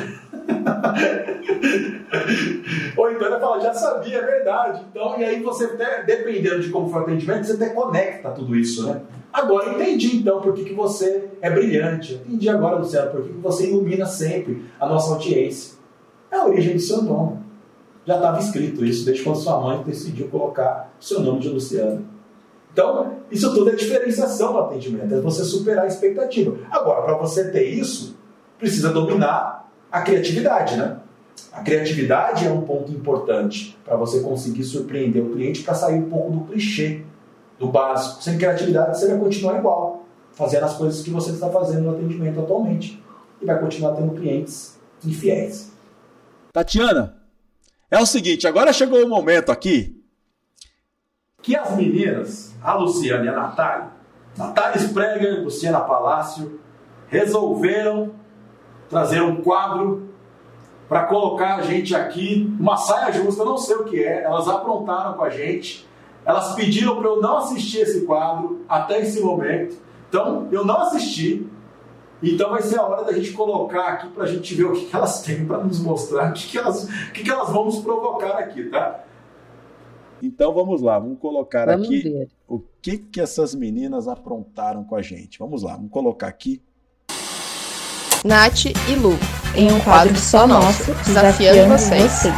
Ou então ele fala, já sabia, é verdade. Então, e aí você, até, dependendo de como for o atendimento, você até conecta tudo isso, né? Agora eu entendi então por que, que você é brilhante. Eu entendi agora, Luciano, por que, que você ilumina sempre a nossa audiência. É a origem do seu nome. Já estava escrito isso, desde quando sua mãe decidiu colocar o seu nome de Luciano. Então, isso tudo é diferenciação no atendimento, é você superar a expectativa. Agora, para você ter isso, precisa dominar a criatividade, né? A criatividade é um ponto importante para você conseguir surpreender o cliente para sair um pouco do clichê, do básico. Sem criatividade, você vai continuar igual, fazendo as coisas que você está fazendo no atendimento atualmente. E vai continuar tendo clientes infiéis. Tatiana, é o seguinte, agora chegou o momento aqui que as meninas, a Luciana e a Natália, Natália Spreger e Luciana Palácio, resolveram trazer um quadro para colocar a gente aqui, uma saia justa, eu não sei o que é, elas aprontaram com a gente, elas pediram para eu não assistir esse quadro até esse momento, então eu não assisti, então vai ser a hora da gente colocar aqui para a gente ver o que, que elas têm para nos mostrar, o que, que, elas, o que, que elas vão nos provocar aqui, tá? Então vamos lá, vamos colocar vamos aqui ver. O que, que essas meninas aprontaram com a gente. Vamos lá, vamos colocar aqui. Nath e Lu, em um quadro só nosso, desafiando vocês. vocês.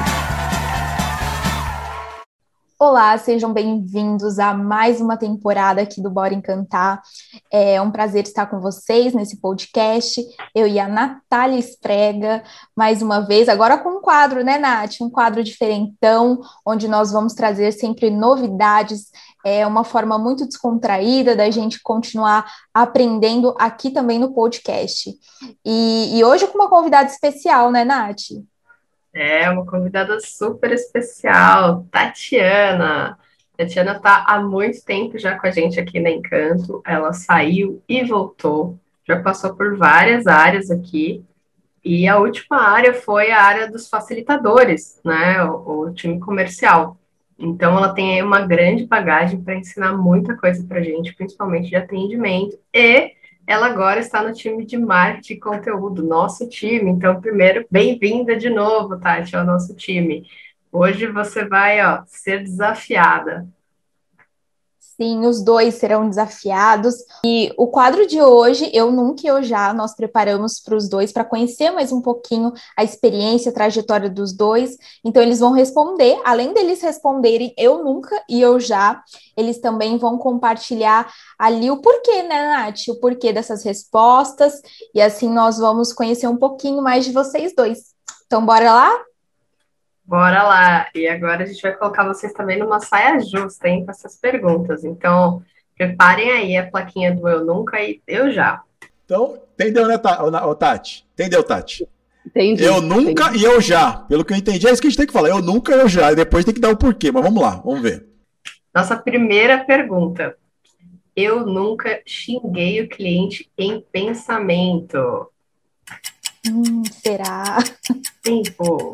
Olá, sejam bem-vindos a mais uma temporada aqui do Bora Encantar. É um prazer estar com vocês nesse podcast. Eu e a Natália Spreger, mais uma vez, agora com um quadro, né, Nath? Um quadro diferentão, onde nós vamos trazer sempre novidades, é uma forma muito descontraída da gente continuar aprendendo aqui também no podcast. E, e hoje com uma convidada especial, né, Nath? É, uma convidada super especial, Tatiana. Tatiana está há muito tempo já com a gente aqui na Encanto. Ela saiu e voltou, já passou por várias áreas aqui. E a última área foi a área dos facilitadores, né? O, o time comercial. Então, ela tem aí uma grande bagagem para ensinar muita coisa para a gente, principalmente de atendimento. E ela agora está no time de marketing e conteúdo, nosso time. Então, primeiro, bem-vinda de novo, Tati, ao nosso time. Hoje você vai, ó, ser desafiada. Sim, os dois serão desafiados. E o quadro de hoje, Eu Nunca e Eu Já, nós preparamos para os dois para conhecer mais um pouquinho a experiência, a trajetória dos dois. Então, eles vão responder, além deles responderem Eu Nunca e Eu Já, eles também vão compartilhar ali o porquê, né, Nath? O porquê dessas respostas. E assim nós vamos conhecer um pouquinho mais de vocês dois. Então, bora lá? Bora lá. E agora a gente vai colocar vocês também numa saia justa, hein, com essas perguntas. Então, preparem aí a plaquinha do eu nunca e eu já. Então, entendeu, né, Tati? Entendeu, Tati? Entendi. Eu nunca entendi. E eu já. Pelo que eu entendi, é isso que a gente tem que falar. Eu nunca, eu já. E depois tem que dar o porquê. Mas vamos lá, vamos ver. Nossa primeira pergunta. Eu nunca xinguei o cliente em pensamento. Hum, será? Tempo.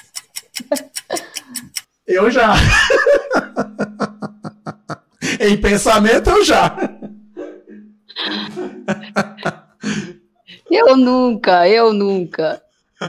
Eu já. Em pensamento, eu já. Eu nunca, eu nunca.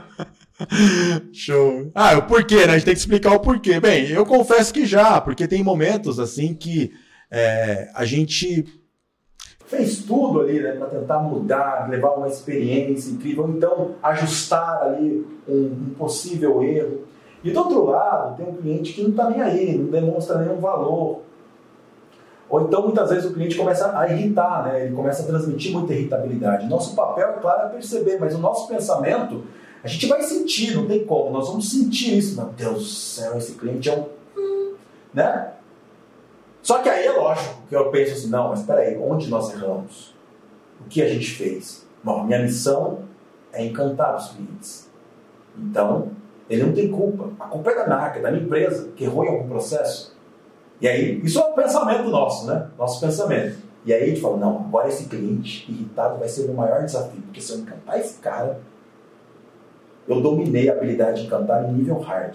Show. Ah, o porquê, né? A gente tem que explicar o porquê. Bem, eu confesso que já, porque tem momentos assim que é, a gente fez tudo ali, né, para tentar mudar, levar uma experiência incrível, então ajustar ali um, um possível erro. E do outro lado, tem um cliente que não está nem aí, não demonstra nenhum valor. Ou então, muitas vezes, o cliente começa a irritar, né? Ele começa a transmitir muita irritabilidade. Nosso papel, é claro, é perceber, mas o nosso pensamento, a gente vai sentir, não tem como. Nós vamos sentir isso. Meu Deus do céu, esse cliente é um... né? Só que aí é lógico que eu penso assim, não, mas espera aí, onde nós erramos? O que a gente fez? Bom, minha missão é encantar os clientes. Então, ele não tem culpa. A culpa é da marca, da minha empresa, que errou em algum processo. E aí, isso é um pensamento nosso, né? Nosso pensamento. E aí a gente fala, não, agora esse cliente irritado vai ser o maior desafio, porque se eu encantar esse cara, eu dominei a habilidade de encantar em nível hard.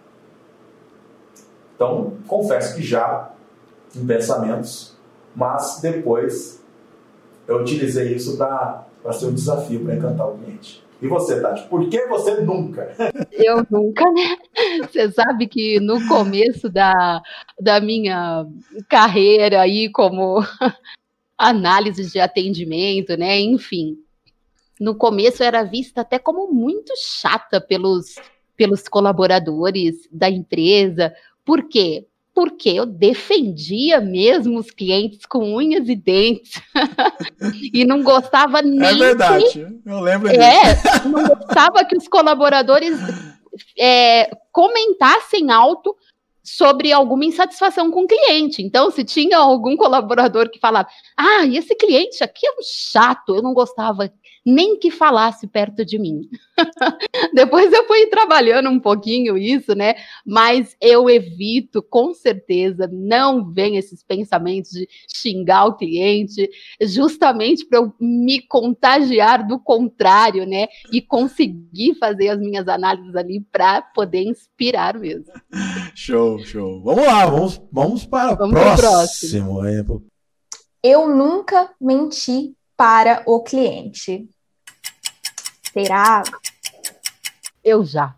Então, confesso que já em pensamentos, mas depois eu utilizei isso para ser um desafio para encantar o cliente. E você, Tati, por que você nunca? Eu nunca, né? Você sabe que no começo da, da minha carreira aí como análise de atendimento, né? Enfim, no começo eu era vista até como muito chata pelos, pelos colaboradores da empresa. Por quê? Porque eu defendia mesmo os clientes com unhas e dentes e não gostava nem... É verdade, que... eu lembro disso. É, não gostava que os colaboradores é, comentassem alto sobre alguma insatisfação com o cliente. Então, se tinha algum colaborador que falava, ah, esse cliente aqui é um chato, eu não gostava nem que falasse perto de mim. Depois eu fui trabalhando um pouquinho isso, né? Mas eu evito, com certeza, não vem esses pensamentos de xingar o cliente, justamente para eu me contagiar do contrário, né? E conseguir fazer as minhas análises ali para poder inspirar mesmo. Show, show. Vamos lá, vamos, vamos para vamos o próximo. próximo. Eu nunca menti para o cliente. Será? Eu já.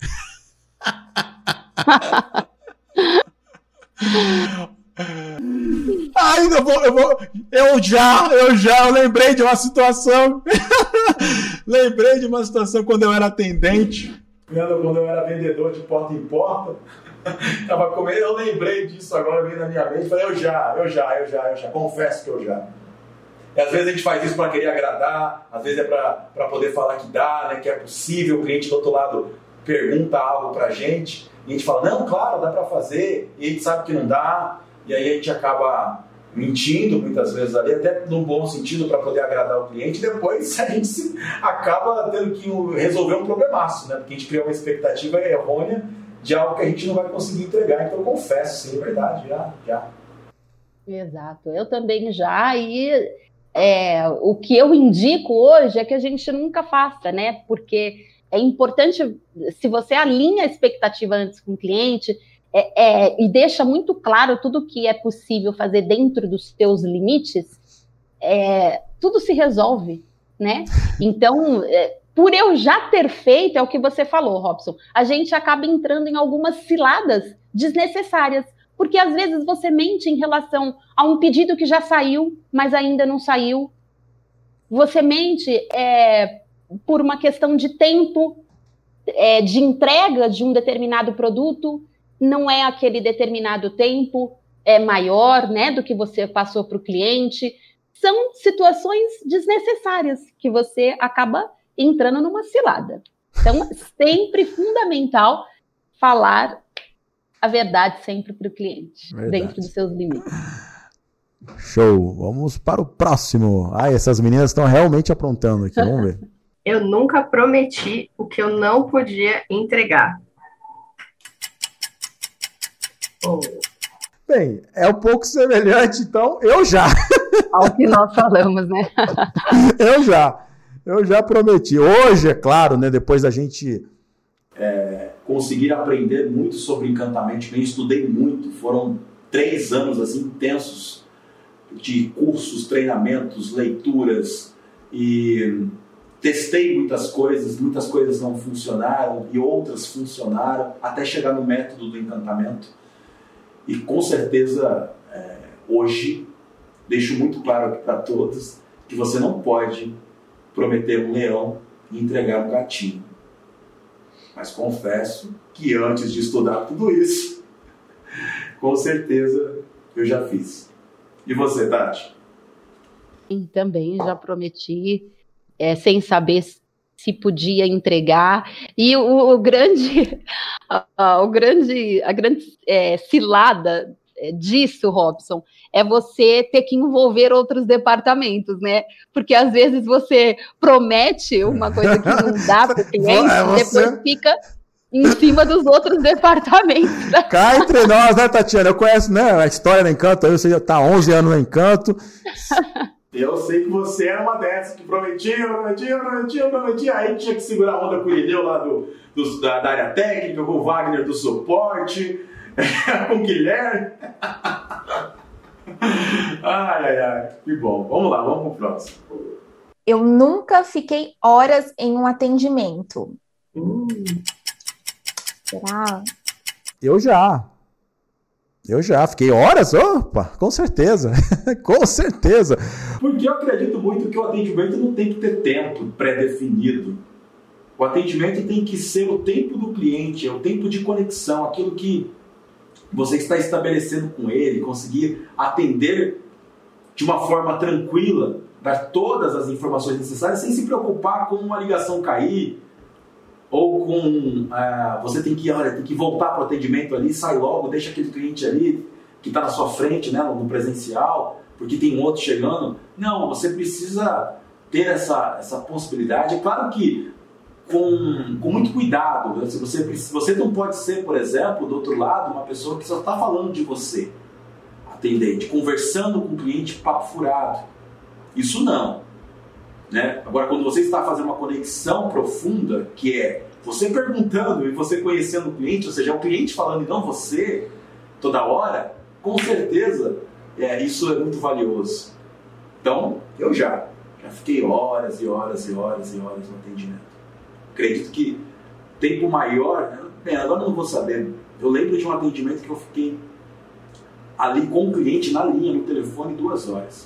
Ainda vou, eu vou. Eu já, eu já, eu lembrei de uma situação. Lembrei de uma situação quando eu era atendente. Quando eu era vendedor de porta em porta. Tava comendo, eu lembrei disso agora, veio na minha mente. Falei, eu já, eu já, eu já, eu já. Confesso que eu já. E às vezes a gente faz isso para querer agradar, às vezes é para poder falar que dá, né, que é possível. O cliente do outro lado pergunta algo para a gente e a gente fala, não, claro, dá para fazer, e a gente sabe que não dá, e aí a gente acaba mentindo muitas vezes ali, até num bom sentido para poder agradar o cliente, e depois a gente acaba tendo que resolver um problemaço, né, porque a gente cria uma expectativa errônea de algo que a gente não vai conseguir entregar. Então eu confesso, sim, é verdade, já, já. Exato, eu também já, e... É, o que eu indico hoje é que a gente nunca faça, né? Porque é importante, se você alinha a expectativa antes com o cliente é, é, e deixa muito claro tudo o que é possível fazer dentro dos seus limites, é, tudo se resolve, né? Então, é, por eu já ter feito, é o que você falou, Robson, a gente acaba entrando em algumas ciladas desnecessárias. Porque às vezes você mente em relação a um pedido que já saiu, mas ainda não saiu. Você mente é, por uma questão de tempo, é, de entrega de um determinado produto, não é aquele determinado tempo, é maior, né, do que você passou para o cliente. São situações desnecessárias que você acaba entrando numa cilada. Então, sempre fundamental falar a verdade sempre para o cliente, verdade. Dentro dos seus limites. Show! Vamos para o próximo. Ai, essas meninas estão realmente aprontando aqui, vamos ver. Eu nunca prometi o que eu não podia entregar. Oh. Bem, é um pouco semelhante, então, eu já. Ao que nós falamos, né? eu já. Eu já prometi. Hoje, é claro, né, depois da gente é, conseguir aprender muito sobre encantamento, eu estudei muito, foram três anos assim, intensos de cursos, treinamentos, leituras, e testei muitas coisas, muitas coisas não funcionaram e outras funcionaram, até chegar no método do encantamento. E com certeza, é, hoje, deixo muito claro aqui para todos que você não pode prometer um leão e entregar um gatinho. Mas confesso que antes de estudar tudo isso, com certeza eu já fiz. E você, Tati? Sim, também já prometi, é, sem saber se podia entregar. E o, o grande, a, o grande, a grande é, cilada disso, Robson, é você ter que envolver outros departamentos, né? Porque às vezes você promete uma coisa que não dá para o cliente e você... depois fica em cima dos outros departamentos. Cá entre nós, né, Tatiana? Eu conheço, né, a história do Encanto, você já está há onze anos no Encanto. Eu sei que você era uma dessas que prometia, prometia, prometia, prometia, aí tinha que segurar a onda com o Irineu lá do, do, da, da área técnica, com o Wagner do suporte, com o Guilherme. Ai, ai, ai, que bom. Vamos lá, vamos pro próximo. Eu nunca fiquei horas em um atendimento. Hum. Será? Eu já. Eu já. Fiquei horas? Opa, com certeza. Com certeza. Porque eu acredito muito que o atendimento não tem que ter tempo pré-definido. O atendimento tem que ser o tempo do cliente, é o tempo de conexão, aquilo que você está estabelecendo com ele, conseguir atender de uma forma tranquila, dar todas as informações necessárias sem se preocupar com uma ligação cair, ou com uh, você tem que, olha, tem que voltar para o atendimento ali, sai logo, deixa aquele cliente ali que está na sua frente, né, no presencial, porque tem um outro chegando. Não, você precisa ter essa, essa possibilidade. É claro que com, com muito cuidado. Você, você não pode ser, por exemplo, do outro lado, uma pessoa que só está falando de você, atendente, conversando com o cliente, papo furado. Isso não. Né? Agora, quando você está fazendo uma conexão profunda, que é você perguntando e você conhecendo o cliente, ou seja, o cliente falando e não você, toda hora, com certeza, é, isso é muito valioso. Então, eu já, já fiquei horas e horas e horas e horas no atendimento. Acredito que tempo maior, bem, agora eu não vou saber, eu lembro de um atendimento que eu fiquei ali com o cliente na linha, no telefone, duas horas.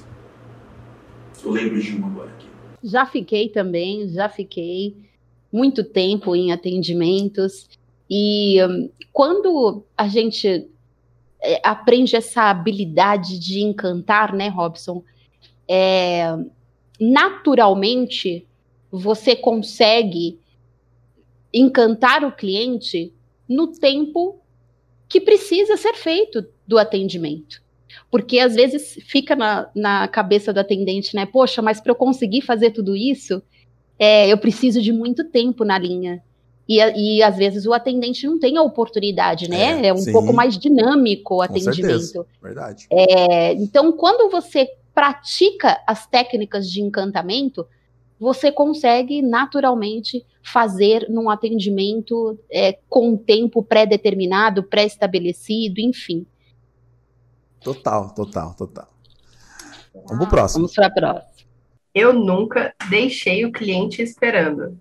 Eu lembro de uma agora aqui. Já fiquei também, já fiquei muito tempo em atendimentos e um, quando a gente é, aprende essa habilidade de encantar, né, Robson, é, naturalmente você consegue encantar o cliente no tempo que precisa ser feito do atendimento. Porque às vezes fica na, na cabeça do atendente, né? Poxa, mas para eu conseguir fazer tudo isso, é, eu preciso de muito tempo na linha. E, e às vezes o atendente não tem a oportunidade, né? É, é um sim. pouco mais dinâmico o atendimento. Com certeza. Verdade. É, então, quando você pratica as técnicas de encantamento, você consegue naturalmente fazer num atendimento é, com um tempo pré-determinado, pré-estabelecido, enfim. Total, total, total. Vamos pro próximo. Vamos para a próxima. Eu nunca deixei o cliente esperando.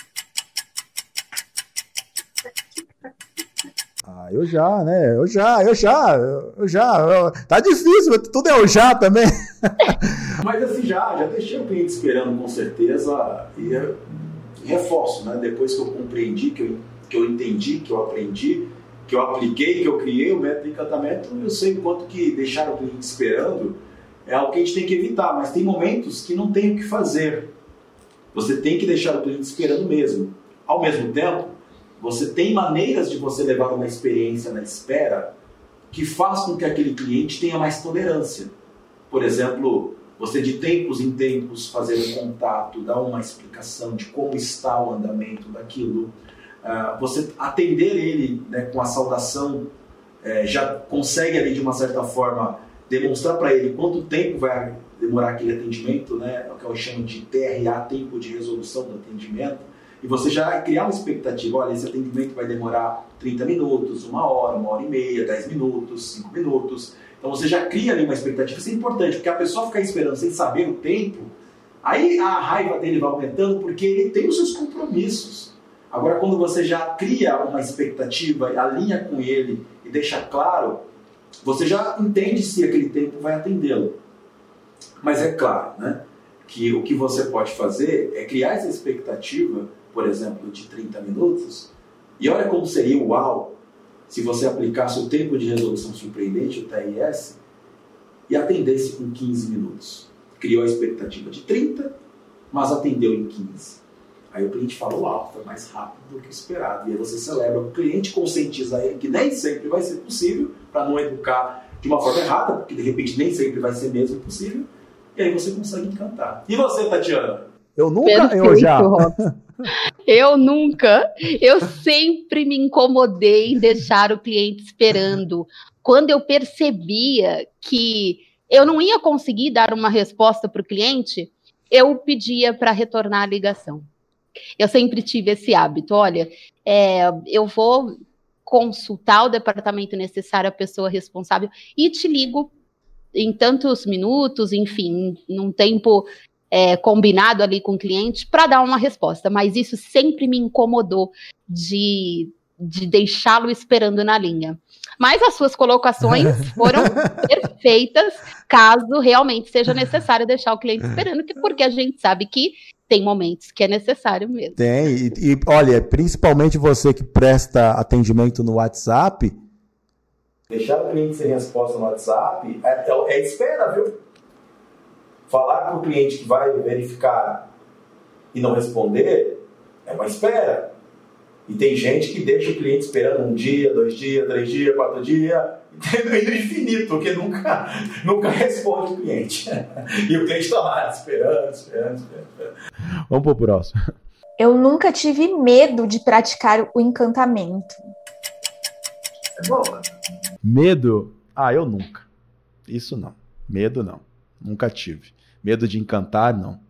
Ah, eu já, né? Eu já, eu já, eu já. Eu... Tá difícil, tudo é eu já também. Mas assim, já, já deixei o cliente esperando com certeza. E, e reforço, né? Depois que eu compreendi, que eu, que eu entendi, que eu aprendi, que eu apliquei, que eu criei o método de encantamento, eu sei o quanto que deixar o cliente esperando é algo que a gente tem que evitar, mas tem momentos que não tem o que fazer. Você tem que deixar o cliente esperando mesmo. Ao mesmo tempo, você tem maneiras de você levar uma experiência na espera que faz com que aquele cliente tenha mais tolerância. Por exemplo, você de tempos em tempos fazer um contato, dar uma explicação de como está o andamento daquilo, uh, você atender ele, né, com a saudação, é, já consegue ali de uma certa forma demonstrar para ele quanto tempo vai demorar aquele atendimento, né, o que eu chamo de T R A, tempo de resolução do atendimento, e você já criar uma expectativa, olha, esse atendimento vai demorar trinta minutos, uma hora, uma hora e meia, dez minutos, cinco minutos. Então você já cria ali uma expectativa. Isso é importante, porque a pessoa ficar esperando sem saber o tempo, aí a raiva dele vai aumentando porque ele tem os seus compromissos. Agora, quando você já cria uma expectativa, alinha com ele e deixa claro, você já entende se aquele tempo vai atendê-lo. Mas é claro, né, que o que você pode fazer é criar essa expectativa, por exemplo, de trinta minutos, e olha como seria uau se você aplicasse o tempo de resolução surpreendente, o T R S, e atendesse com quinze minutos. Criou a expectativa de trinta, mas atendeu em quinze. Aí o cliente fala, uau, foi mais rápido do que esperado. E aí você celebra, o cliente conscientiza ele que nem sempre vai ser possível, para não educar de uma forma errada, porque de repente nem sempre vai ser mesmo possível, e aí você consegue encantar. E você, Tatiana? Eu nunca, Perfeito, eu já... Eu nunca, eu sempre me incomodei em deixar o cliente esperando. Quando eu percebia que eu não ia conseguir dar uma resposta para o cliente, eu pedia para retornar a ligação. Eu sempre tive esse hábito, olha, é, eu vou consultar o departamento necessário, a pessoa responsável, e te ligo em tantos minutos, enfim, num tempo... É, combinado ali com o cliente para dar uma resposta, mas isso sempre me incomodou de, de deixá-lo esperando na linha. Mas as suas colocações foram perfeitas, caso realmente seja necessário deixar o cliente esperando, porque a gente sabe que tem momentos que é necessário mesmo. Tem, e, e olha, principalmente você que presta atendimento no WhatsApp. Deixar o cliente sem resposta no WhatsApp é, é, é espera, viu? Falar para o cliente que vai verificar e não responder é uma espera. E tem gente que deixa o cliente esperando um dia, dois dias, três dias, quatro dias, indo infinito, porque nunca, nunca responde o cliente. E o cliente está lá esperando, esperando, esperando. Vamos para o próximo. Eu nunca tive medo de praticar o encantamento. É boa. Medo? Ah, eu nunca. Isso não. Medo não. Nunca tive. Medo de encantar, não.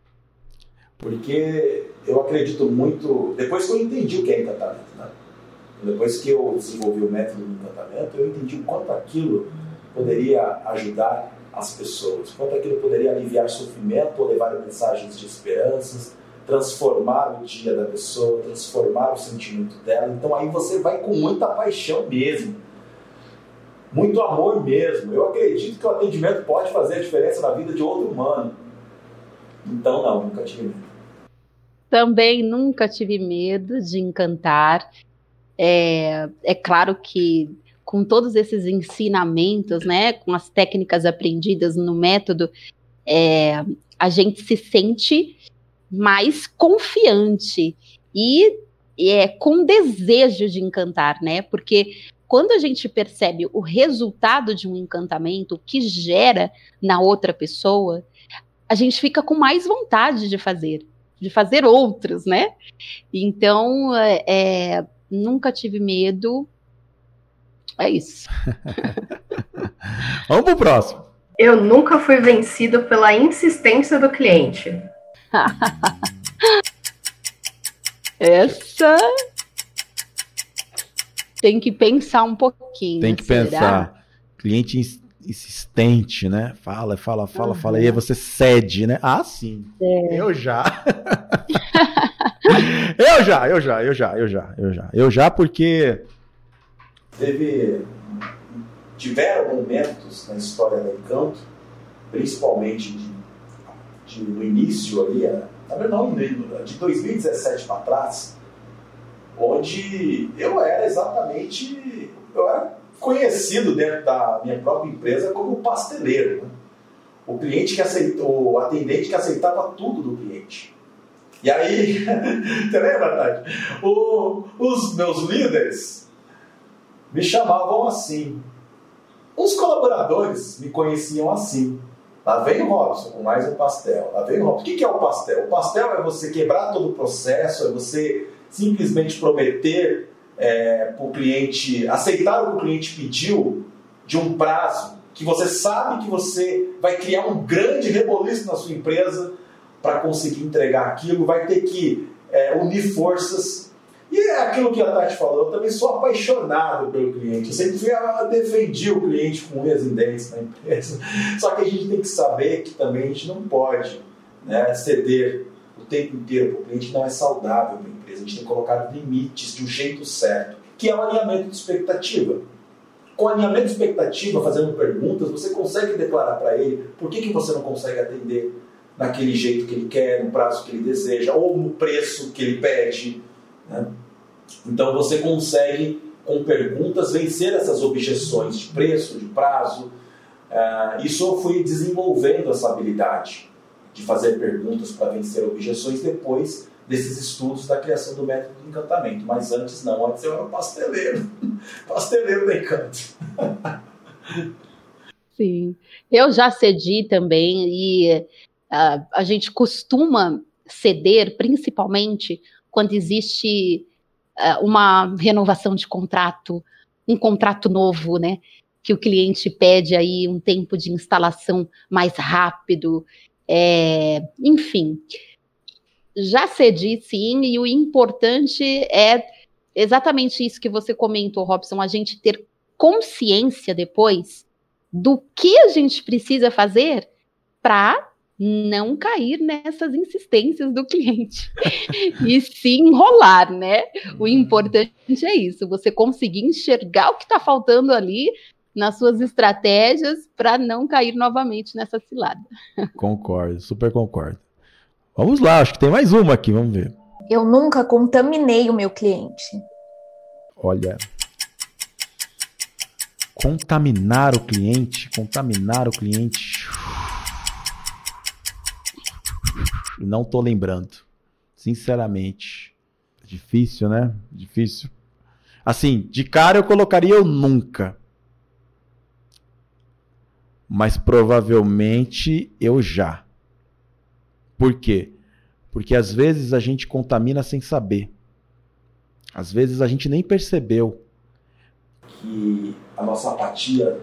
Porque eu acredito muito... Depois que eu entendi o que é encantamento, né? Depois que eu desenvolvi o método do encantamento, eu entendi o quanto aquilo poderia ajudar as pessoas, quanto aquilo poderia aliviar sofrimento, ou levar mensagens de esperanças, transformar o dia da pessoa, transformar o sentimento dela. Então aí você vai com muita paixão mesmo. Muito amor mesmo. Eu acredito que o atendimento pode fazer a diferença na vida de outro humano. Então, não, nunca tive medo. Também nunca tive medo de encantar. É, é claro que com todos esses ensinamentos, né, com as técnicas aprendidas no método, é, a gente se sente mais confiante e é, com desejo de encantar, né? Porque quando a gente percebe o resultado de um encantamento, o que gera na outra pessoa, a gente fica com mais vontade de fazer, de fazer outros, né? Então, é, é, nunca tive medo. É isso. Vamos pro próximo. Eu nunca fui vencido pela insistência do cliente. Essa... Tem que pensar um pouquinho. Tem que será? pensar. Cliente insistente, né? Fala, fala, fala, uhum. fala. E aí você cede, né? Ah, sim. É. Eu já. eu já, eu já, eu já, eu já, eu já. Eu já porque... Teve... Tiveram momentos na história da Encanto, principalmente de, de, no início ali, na verdade não, de dois mil e dezessete para trás, onde eu era exatamente, eu era conhecido dentro da minha própria empresa como pasteleiro, né? O cliente que aceitou, o atendente que aceitava tudo do cliente. E aí, você lembra, Tati? O, os meus líderes me chamavam assim. Os colaboradores me conheciam assim. Lá vem o Robson com mais um pastel. Lá vem o Robson. O que é o pastel? O pastel é você quebrar todo o processo, é você simplesmente prometer é, para o cliente, aceitar o que o cliente pediu de um prazo que você sabe que você vai criar um grande reboliço na sua empresa para conseguir entregar aquilo, vai ter que é, unir forças. E é aquilo que a Tati falou, eu também sou apaixonado pelo cliente. Eu sempre fui, eu defendi o cliente com unhas e dentes na empresa. Só que a gente tem que saber que também a gente não pode, né, ceder o tempo inteiro para o cliente, não é saudável para a empresa. A gente tem que colocar limites de um jeito certo, que é o alinhamento de expectativa. Com alinhamento de expectativa, fazendo perguntas, você consegue declarar para ele por que, que você não consegue atender naquele jeito que ele quer, no prazo que ele deseja, ou no preço que ele pede, né? Então você consegue, com perguntas, vencer essas objeções de preço, de prazo. Uh, isso eu fui desenvolvendo essa habilidade de fazer perguntas para vencer objeções depois desses estudos da criação do método do encantamento. Mas antes não, antes eu era um pasteleiro, pasteleiro do encanto. Sim, eu já cedi também e uh, a gente costuma ceder, principalmente quando existe uh, uma renovação de contrato, um contrato novo, né? Que o cliente pede aí um tempo de instalação mais rápido, é, enfim. Já cedi, sim, e o importante é exatamente isso que você comentou, Robson, a gente ter consciência depois do que a gente precisa fazer para não cair nessas insistências do cliente e se enrolar, né? O importante é isso, você conseguir enxergar o que está faltando ali nas suas estratégias para não cair novamente nessa cilada. Concordo, super concordo. Vamos lá, acho que tem mais uma aqui, vamos ver. Eu nunca contaminei o meu cliente. Olha, contaminar o cliente, contaminar o cliente... Não tô lembrando. Sinceramente. Difícil, né? Difícil. Assim, de cara eu colocaria eu nunca. Mas provavelmente eu já. Por quê? Porque às vezes a gente contamina sem saber. Às vezes a gente nem percebeu. Que a nossa apatia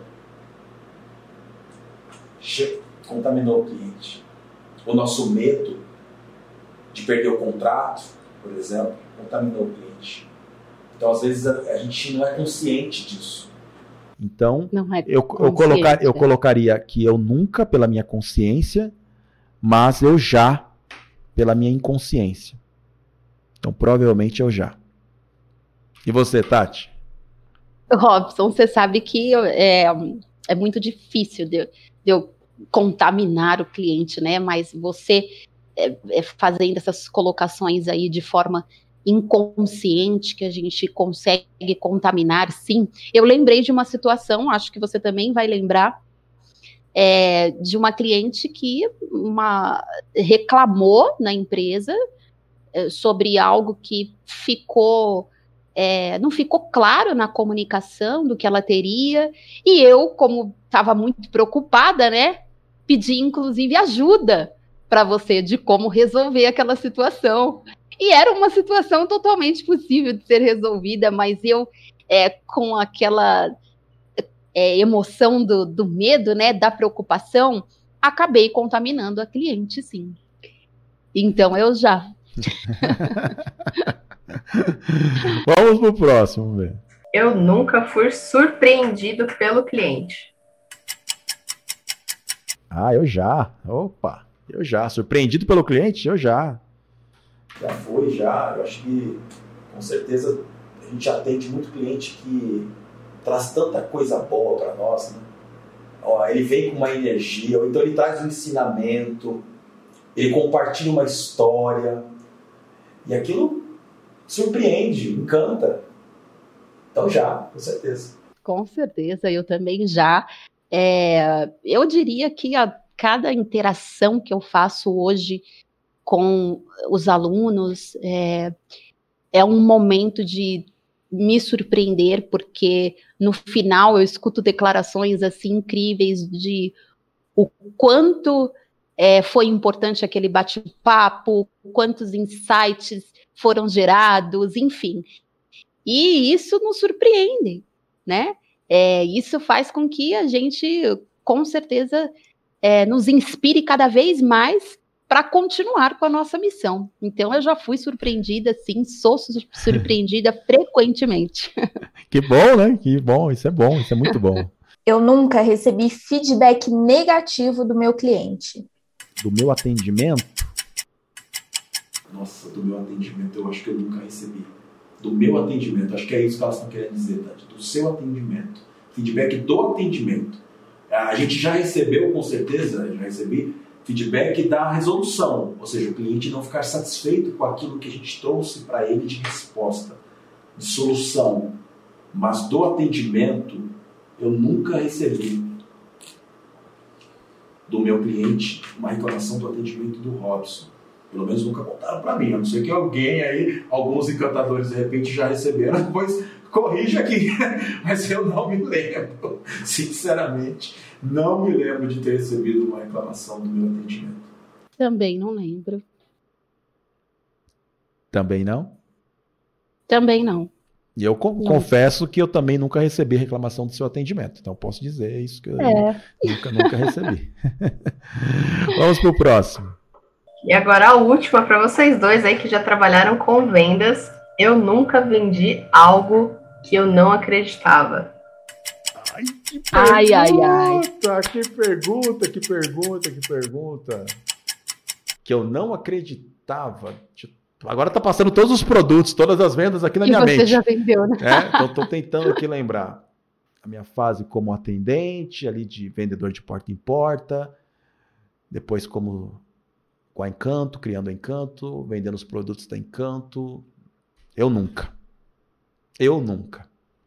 contaminou o cliente. O nosso medo de perder o contrato, por exemplo, contaminou o cliente. Então, às vezes, a, a gente não é consciente disso. Então, não é eu, eu, colocar, eu colocaria que eu nunca, pela minha consciência, mas eu já, pela minha inconsciência. Então, provavelmente eu já. E você, Tati? Robson, você sabe que é, é muito difícil de, de eu contaminar o cliente, né? Mas você é, é fazendo essas colocações aí de forma inconsciente que a gente consegue contaminar, sim. Eu lembrei de uma situação, acho que você também vai lembrar, é, de uma cliente que uma, reclamou na empresa é, sobre algo que ficou É, não ficou claro na comunicação do que ela teria, e eu, como estava muito preocupada, né, pedi inclusive ajuda para você de como resolver aquela situação. E era uma situação totalmente possível de ser resolvida, mas eu, é, com aquela é, emoção do, do medo, né, da preocupação, acabei contaminando a cliente, sim. Então eu já... Vamos pro próximo, vamos ver. Eu nunca fui surpreendido pelo cliente. Ah, eu já. Opa, eu já. Surpreendido pelo cliente? Eu já. Já foi, já. Eu acho que, com certeza, a gente atende muito cliente que traz tanta coisa boa para nós, né? Ó, ele vem com uma energia, ou então ele traz um ensinamento, ele compartilha uma história, e aquilo surpreende, encanta. Então já, com certeza. Com certeza, eu também já. É, eu diria que a cada interação que eu faço hoje com os alunos. É, é um momento de me surpreender, porque no final eu escuto declarações assim incríveis de o quanto é, foi importante aquele bate-papo, quantos insights foram gerados, enfim. E isso nos surpreende, né? É, isso faz com que a gente, com certeza, é, nos inspire cada vez mais para continuar com a nossa missão. Então, eu já fui surpreendida, sim, sou surpreendida frequentemente. Que bom, né? Que bom, isso é bom, isso é muito bom. Eu nunca recebi feedback negativo do meu cliente. Do meu atendimento? Nossa, do meu atendimento eu acho que eu nunca recebi. Do meu atendimento, acho que é isso que elas estão querendo dizer, Tati. Do seu atendimento. Feedback do atendimento. A gente já recebeu, com certeza, já recebi feedback da resolução, ou seja, o cliente não ficar satisfeito com aquilo que a gente trouxe para ele de resposta, de solução. Mas do atendimento, eu nunca recebi do meu cliente uma reclamação do atendimento do Robson. Pelo menos nunca contaram para mim. A não ser que alguém aí, alguns encantadores de repente já receberam, depois corrija aqui. Mas eu não me lembro. Sinceramente, não me lembro de ter recebido uma reclamação do meu atendimento. Também não lembro. Também não? Também não. E eu co- confesso que eu também nunca recebi reclamação do seu atendimento. Então posso dizer isso que eu É. nunca, nunca recebi. Vamos pro próximo. E agora a última para vocês dois aí que já trabalharam com vendas. Eu nunca vendi algo que eu não acreditava. Ai, que Ai, ai, ai. Que pergunta, que pergunta, que pergunta. Que eu não acreditava. Agora tá passando todos os produtos, todas as vendas aqui na E minha você mente. já vendeu, né? É, então tô tentando aqui lembrar. A minha fase como atendente, ali de vendedor de porta em porta. Depois como com a Encanto, criando a Encanto, vendendo os produtos da Encanto. Eu nunca. Eu nunca.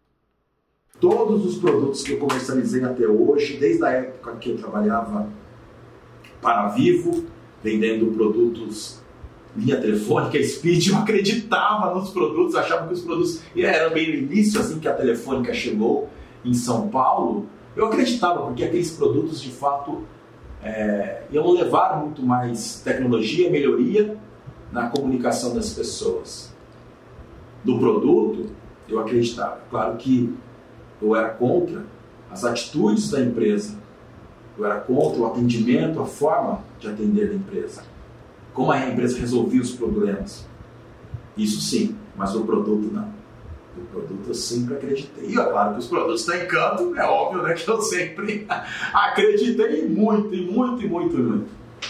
Todos os produtos que eu comercializei até hoje, desde a época que eu trabalhava para a Vivo, vendendo produtos, linha telefônica, Speed, eu acreditava nos produtos, achava que os produtos, e era bem no início, assim que a Telefônica chegou em São Paulo, eu acreditava, porque aqueles produtos de fato é, iam levar muito mais tecnologia, melhoria na comunicação das pessoas. Do produto, eu acreditava. Claro que eu era contra as atitudes da empresa, eu era contra o atendimento, a forma de atender a empresa, como a empresa resolvia os problemas. Isso sim, mas o produto não. O produto eu sempre acreditei. E é claro que os produtos da Encanto, é óbvio, né, que eu sempre acreditei muito, e muito, e muito, e muito.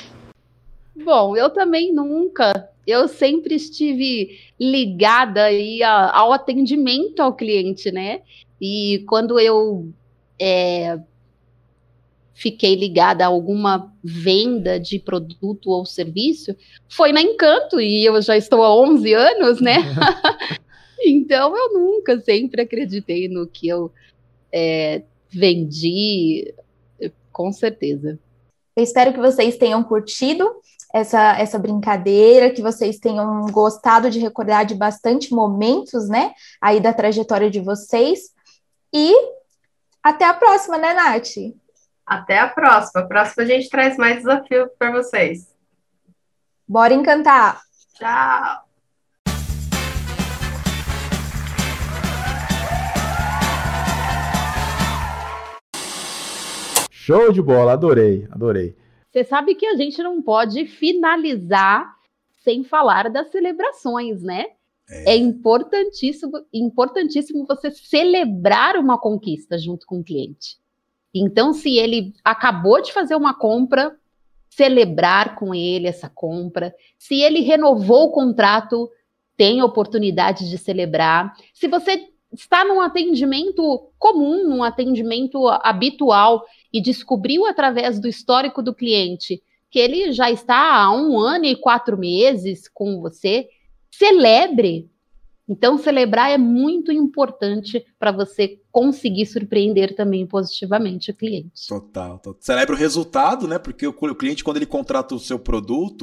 Bom, eu também nunca. Eu sempre estive ligada aí a, ao atendimento ao cliente, né? E quando eu é, fiquei ligada a alguma venda de produto ou serviço, foi na Encanto, e eu já estou há onze anos, né? Então, eu nunca, sempre acreditei no que eu é, vendi, com certeza. Eu espero que vocês tenham curtido essa, essa brincadeira, que vocês tenham gostado de recordar de bastante momentos, né, aí da trajetória de vocês. E até a próxima, né, Nath? Até a próxima. A próxima a gente traz mais desafio para vocês. Bora encantar! Tchau! Show de bola, adorei, adorei. Você sabe que a gente não pode finalizar sem falar das celebrações, né? É, é importantíssimo, importantíssimo você celebrar uma conquista junto com o cliente. Então, se ele acabou de fazer uma compra, celebrar com ele essa compra. Se ele renovou o contrato, tem oportunidade de celebrar. Se você está num atendimento comum, num atendimento habitual, e descobriu através do histórico do cliente que ele já está há um ano e quatro meses com você, celebre. Então, celebrar é muito importante para você conseguir surpreender também positivamente o cliente. Total, total. Celebra o resultado, né? Porque o cliente, quando ele contrata o seu produto,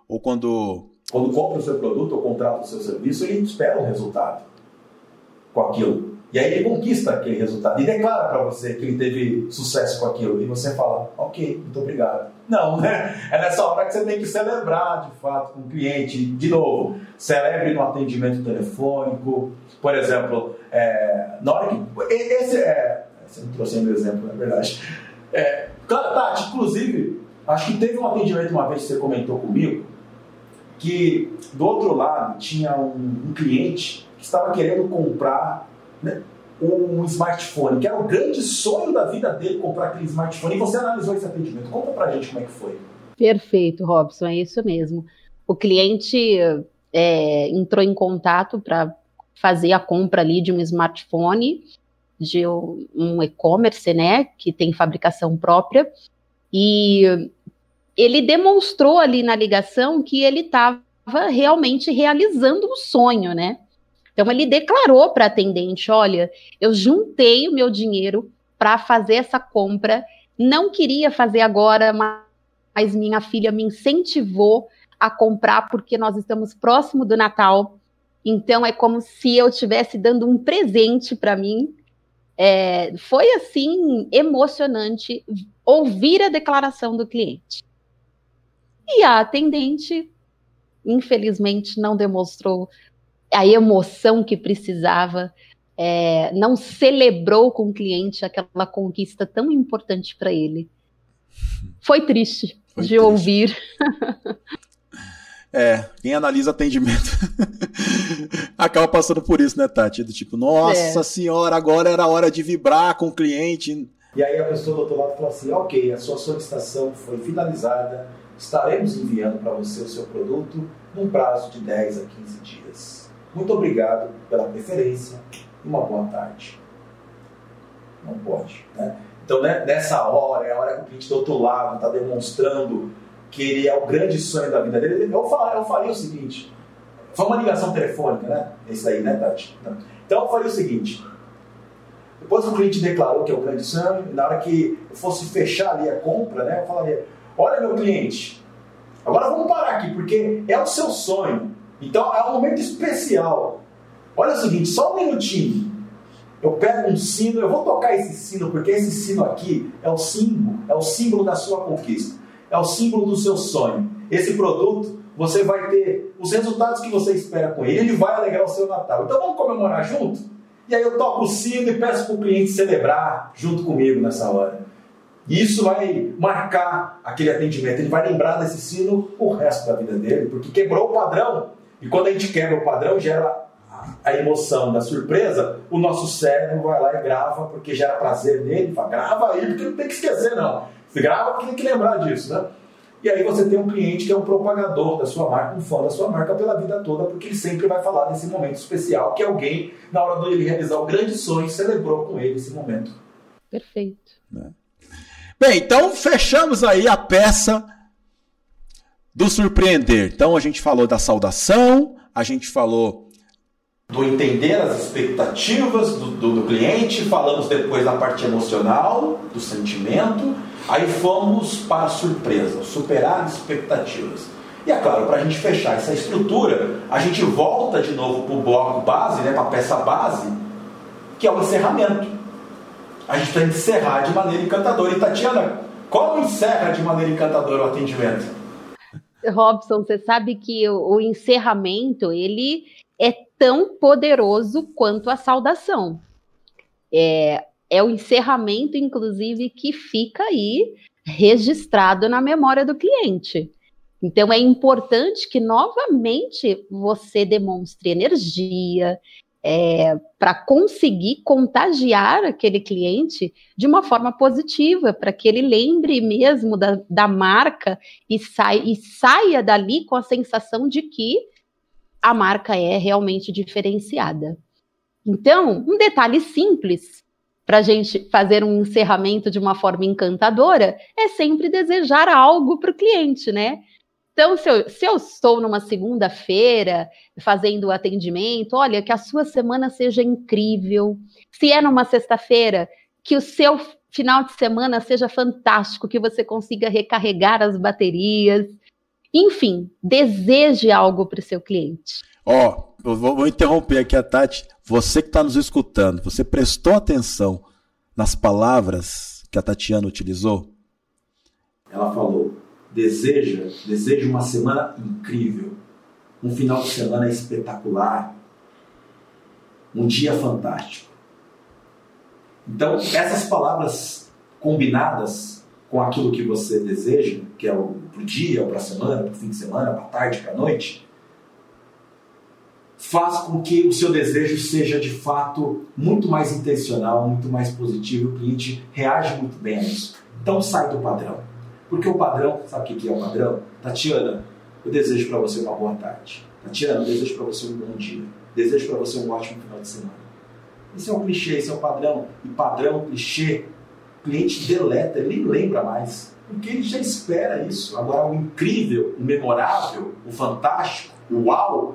ou quando... Quando compra o seu produto ou contrata o seu serviço, ele espera um resultado com aquilo. E aí ele conquista aquele resultado e declara para você que ele teve sucesso com aquilo. E você fala, ok, muito obrigado. Não, né? É nessa hora que você tem que celebrar, de fato, com o cliente. De novo, celebre no atendimento telefônico. Por exemplo, é, na hora que... Esse é... Você não trouxe meu exemplo, na verdade. É, Tati, inclusive, acho que teve um atendimento uma vez que você comentou comigo, que do outro lado tinha um, um cliente que estava querendo comprar, né, um smartphone, que era o grande sonho da vida dele, comprar aquele smartphone, e você analisou esse atendimento. Conta pra gente como é que foi. Perfeito, Robson, é isso mesmo. O cliente é, entrou em contato para fazer a compra ali de um smartphone, de um e-commerce, né, que tem fabricação própria, e ele demonstrou ali na ligação que ele estava realmente realizando um sonho, né? Então, ele declarou para a atendente, olha, eu juntei o meu dinheiro para fazer essa compra, não queria fazer agora, mas minha filha me incentivou a comprar porque nós estamos próximo do Natal, então é como se eu estivesse dando um presente para mim. É, foi, assim, emocionante ouvir a declaração do cliente. E a atendente, infelizmente, não demonstrou a emoção que precisava, é, não celebrou com o cliente aquela conquista tão importante para ele. Foi triste Foi de triste. ouvir. É, quem analisa atendimento acaba passando por isso, né, Tati? Do tipo, nossa é. senhora, agora era a hora de vibrar com o cliente. E aí a pessoa do outro lado fala assim, ok, a sua solicitação foi finalizada, estaremos enviando para você o seu produto num prazo de dez a quinze dias. Muito obrigado pela preferência e uma boa tarde. Não pode, né? Então, né, nessa hora, é a hora que o cliente do outro lado está demonstrando que ele é o grande sonho da vida dele. Eu falei, eu falei o seguinte, foi uma ligação telefônica, né? Esse aí, né, Tati? Então, eu falei o seguinte, depois o cliente declarou que é o grande sonho, e na hora que eu fosse fechar ali a compra, né, eu falaria, olha, meu cliente, agora vamos parar aqui, porque é o seu sonho. Então, é um momento especial. Olha o seguinte, só um minutinho. Eu pego um sino, eu vou tocar esse sino, porque esse sino aqui é o símbolo, é o símbolo da sua conquista. É o símbolo do seu sonho. Esse produto, você vai ter os resultados que você espera com ele, ele vai alegrar o seu Natal. Então, vamos comemorar junto? E aí eu toco o sino e peço para o cliente celebrar junto comigo nessa hora. E isso vai marcar aquele atendimento. Ele vai lembrar desse sino o resto da vida dele, porque quebrou o padrão. E quando a gente quebra o padrão, gera a emoção da surpresa, o nosso cérebro vai lá e grava, porque gera prazer nele. Fala, grava aí, porque não tem que esquecer, não. Você grava porque tem que lembrar disso, né? E aí você tem um cliente que é um propagador da sua marca, um fã da sua marca pela vida toda, porque ele sempre vai falar desse momento especial, que alguém, na hora de ele realizar o grande sonho, celebrou com ele esse momento. Perfeito. É. Bem, então fechamos aí a peça do surpreender. Então a gente falou da saudação, a gente falou do entender as expectativas do, do, do cliente, falamos depois da parte emocional, do sentimento, aí fomos para a surpresa, superar as expectativas. E é claro, para a gente fechar essa estrutura, a gente volta de novo para o bloco base, né, para a peça base, que é o encerramento. A gente tem que encerrar de maneira encantadora. E Tatiana, como encerra de maneira encantadora o atendimento? Robson, você sabe que o, o encerramento, ele é tão poderoso quanto a saudação. É, é o encerramento, inclusive, que fica aí registrado na memória do cliente. Então, é importante que, novamente, você demonstre energia, é, para conseguir contagiar aquele cliente de uma forma positiva, para que ele lembre mesmo da, da marca e, sai, e saia dali com a sensação de que a marca é realmente diferenciada. Então, um detalhe simples para a gente fazer um encerramento de uma forma encantadora é sempre desejar algo para o cliente, né? Então, se eu, se eu estou numa segunda-feira fazendo o atendimento, olha, que a sua semana seja incrível. Se é numa sexta-feira, que o seu final de semana seja fantástico, que você consiga recarregar as baterias. Enfim, deseje algo para o seu cliente. Ó, oh, eu vou, vou interromper aqui a Tati. Você que está nos escutando, você prestou atenção nas palavras que a Tatiana utilizou? Ela falou, deseja, deseja uma semana incrível, um final de semana espetacular, um dia fantástico. Então, essas palavras combinadas com aquilo que você deseja, que é o pro dia, ou para a semana, para o fim de semana, para a tarde, para a noite, faz com que o seu desejo seja de fato muito mais intencional, muito mais positivo, o cliente reage muito bem a isso. Então sai do padrão. Porque o padrão, sabe o que é o padrão? Tatiana, eu desejo para você uma boa tarde. Tatiana, eu desejo para você um bom dia. Desejo para você um ótimo final de semana. Esse é um clichê, esse é um padrão. E padrão, clichê, o cliente deleta, ele nem lembra mais. Porque ele já espera isso. Agora, o incrível, o memorável, o fantástico, o uau,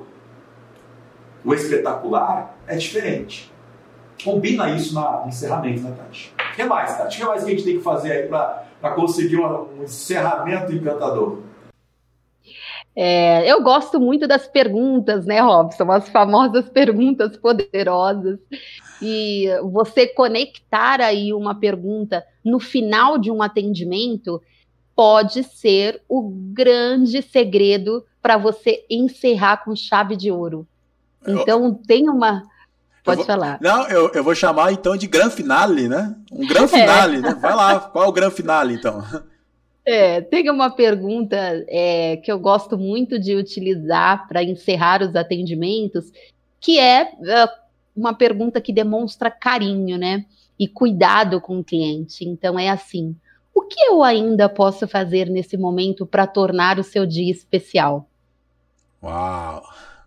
o espetacular é diferente. Combina isso na, no encerramento, né, Tati? O que mais, Tati? O que mais que a gente tem que fazer aí para conseguir um, um encerramento encantador? É, eu gosto muito das perguntas, né, Robson? As famosas perguntas poderosas. E você conectar aí uma pergunta no final de um atendimento pode ser o grande segredo para você encerrar com chave de ouro. Então, eu, tem uma... Pode vou, falar. Não, eu, eu vou chamar, então, de gran finale, né? Um gran finale, é. né? Vai lá, qual é o gran finale, então? É, tem uma pergunta é, que eu gosto muito de utilizar para encerrar os atendimentos, que é uh, uma pergunta que demonstra carinho, né? E cuidado com o cliente. Então, é assim, o que eu ainda posso fazer nesse momento para tornar o seu dia especial? Uau!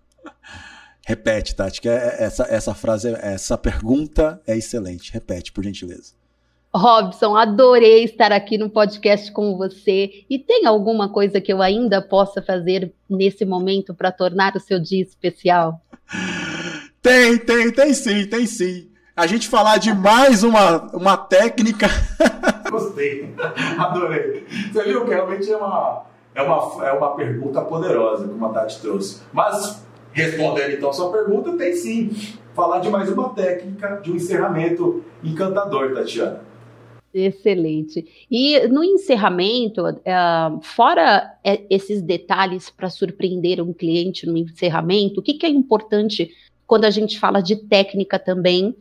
Repete, Tati, que essa, essa frase, essa pergunta é excelente. Repete, por gentileza. Robson, adorei estar aqui no podcast com você. E tem alguma coisa que eu ainda possa fazer nesse momento para tornar o seu dia especial? Tem, tem, tem sim, tem sim. A gente falar de mais uma, uma técnica. Gostei, adorei. Você viu que realmente é uma, é uma, é uma pergunta poderosa, como a Tati trouxe. Mas, respondendo então a sua pergunta, tem sim. Falar de mais uma técnica de um encerramento encantador, Tatiana. Excelente. E no encerramento, uh, fora esses detalhes para surpreender um cliente no encerramento, o que, que é importante quando a gente fala de técnica também?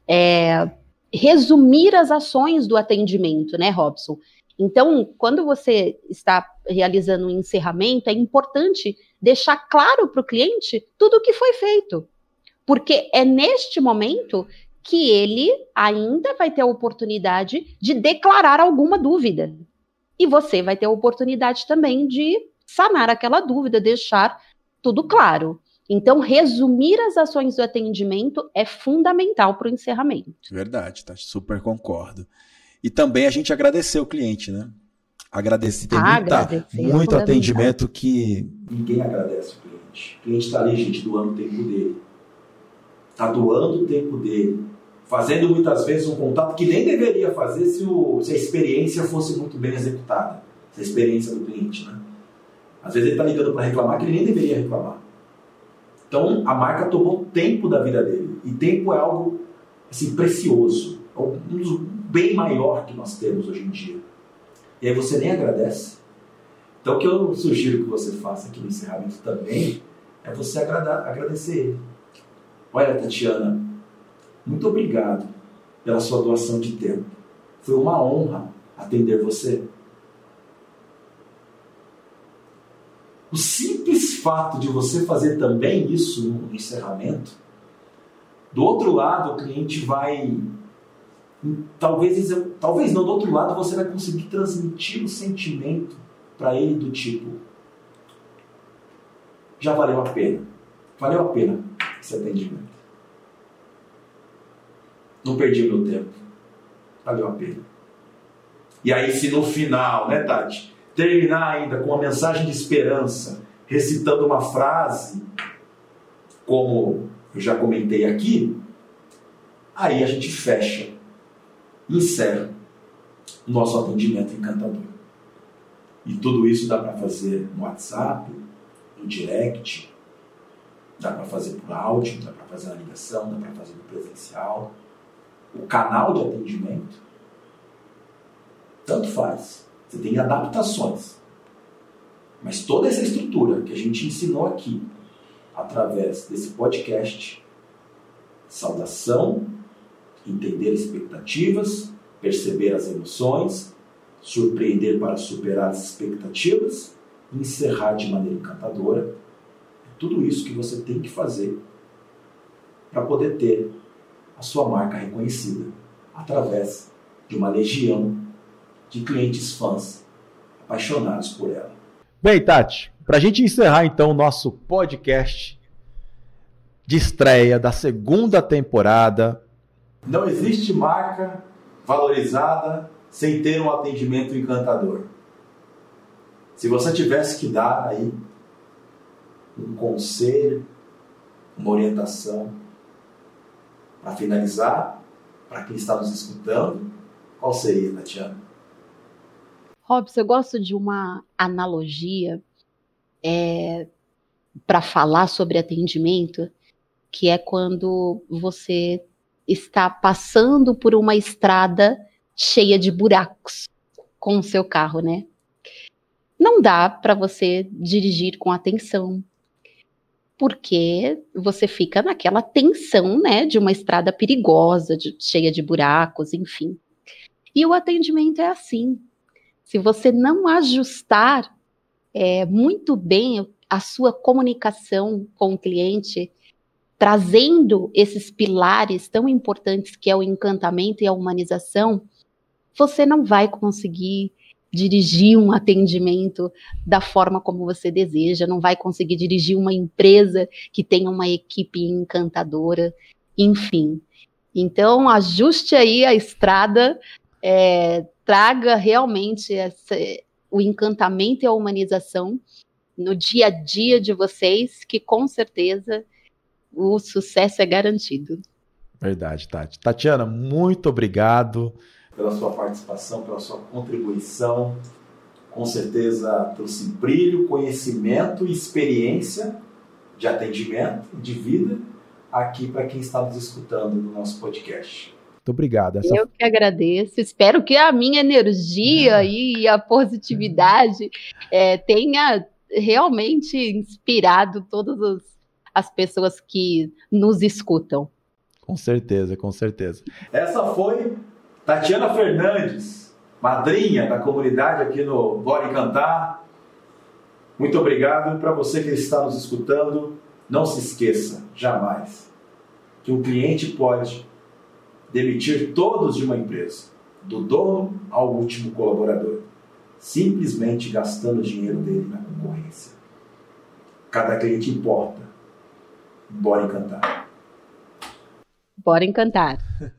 É resumir as ações do atendimento, né, Robson? Então, quando você está realizando um encerramento, é importante deixar claro para o cliente tudo o que foi feito, porque é neste momento que ele ainda vai ter a oportunidade de declarar alguma dúvida. E você vai ter a oportunidade também de sanar aquela dúvida, deixar tudo claro. Então, resumir as ações do atendimento é fundamental para o encerramento. Verdade, tá? Super concordo. E também a gente agradecer o cliente, né? Agradecer. Tem ah, muita, agradecer, muito é atendimento que... Ninguém agradece o cliente. O cliente está ali, gente, doando o tempo dele. Está doando o tempo dele. Fazendo muitas vezes um contato que nem deveria fazer se, o, se a experiência fosse muito bem executada. Se a experiência do cliente, né? Às vezes ele está ligando para reclamar que ele nem deveria reclamar. Então, a marca tomou tempo da vida dele. E tempo é algo assim, precioso. É um bem maior que nós temos hoje em dia. E aí você nem agradece. Então, o que eu sugiro que você faça aqui no encerramento também é você agradar, agradecer ele. Olha, Tatiana, muito obrigado pela sua doação de tempo. Foi uma honra atender você. O simples fato de você fazer também isso no encerramento, do outro lado o cliente vai, talvez, talvez não, do outro lado você vai conseguir transmitir o sentimento para ele do tipo, já valeu a pena, valeu a pena esse atendimento. Não perdi meu tempo, valeu a pena. E aí se no final, né, Tati, terminar ainda com uma mensagem de esperança, recitando uma frase, como eu já comentei aqui, aí a gente fecha, encerra o nosso atendimento encantador. E tudo isso dá para fazer no WhatsApp, no direct, dá para fazer por áudio, dá para fazer na ligação, dá para fazer no presencial. O canal de atendimento, tanto faz. Você tem adaptações. Mas toda essa estrutura que a gente ensinou aqui, através desse podcast, saudação, entender expectativas, perceber as emoções, surpreender para superar as expectativas e encerrar de maneira encantadora, é tudo isso que você tem que fazer para poder ter a sua marca reconhecida através de uma legião de clientes fãs apaixonados por ela. Bem, Tati, para a gente encerrar então o nosso podcast de estreia da segunda temporada. Não existe marca valorizada sem ter um atendimento encantador. Se você tivesse que dar aí um conselho, uma orientação para finalizar, para quem está nos escutando, qual seria, Tatiana? Robson, eu gosto de uma analogia é, para falar sobre atendimento, que é quando você está passando por uma estrada cheia de buracos com o seu carro, né? Não dá para você dirigir com atenção, porque você fica naquela tensão, né, de uma estrada perigosa, de, cheia de buracos, enfim. E o atendimento é assim. Se você não ajustar é, muito bem a sua comunicação com o cliente, trazendo esses pilares tão importantes que é o encantamento e a humanização, você não vai conseguir dirigir um atendimento da forma como você deseja, não vai conseguir dirigir uma empresa que tenha uma equipe encantadora, enfim. Então, ajuste aí a estrada, é, traga realmente essa, o encantamento e a humanização no dia a dia de vocês, que com certeza o sucesso é garantido. Verdade, Tati. Tatiana, muito obrigado. Pela sua participação, pela sua contribuição. Com certeza trouxe brilho, conhecimento e experiência de atendimento, de vida, aqui para quem está nos escutando no nosso podcast. Muito obrigado. Essa... Eu que agradeço. Espero que a minha energia e a positividade é, tenha realmente inspirado todas as, as pessoas que nos escutam. Com certeza, com certeza. Essa foi Tatiana Fernandes, madrinha da comunidade aqui no Bora Encantar. Muito obrigado. Para você que está nos escutando, não se esqueça, jamais, que um cliente pode demitir todos de uma empresa, do dono ao último colaborador, simplesmente gastando o dinheiro dele na concorrência. Cada cliente importa. Bora encantar. Bora encantar.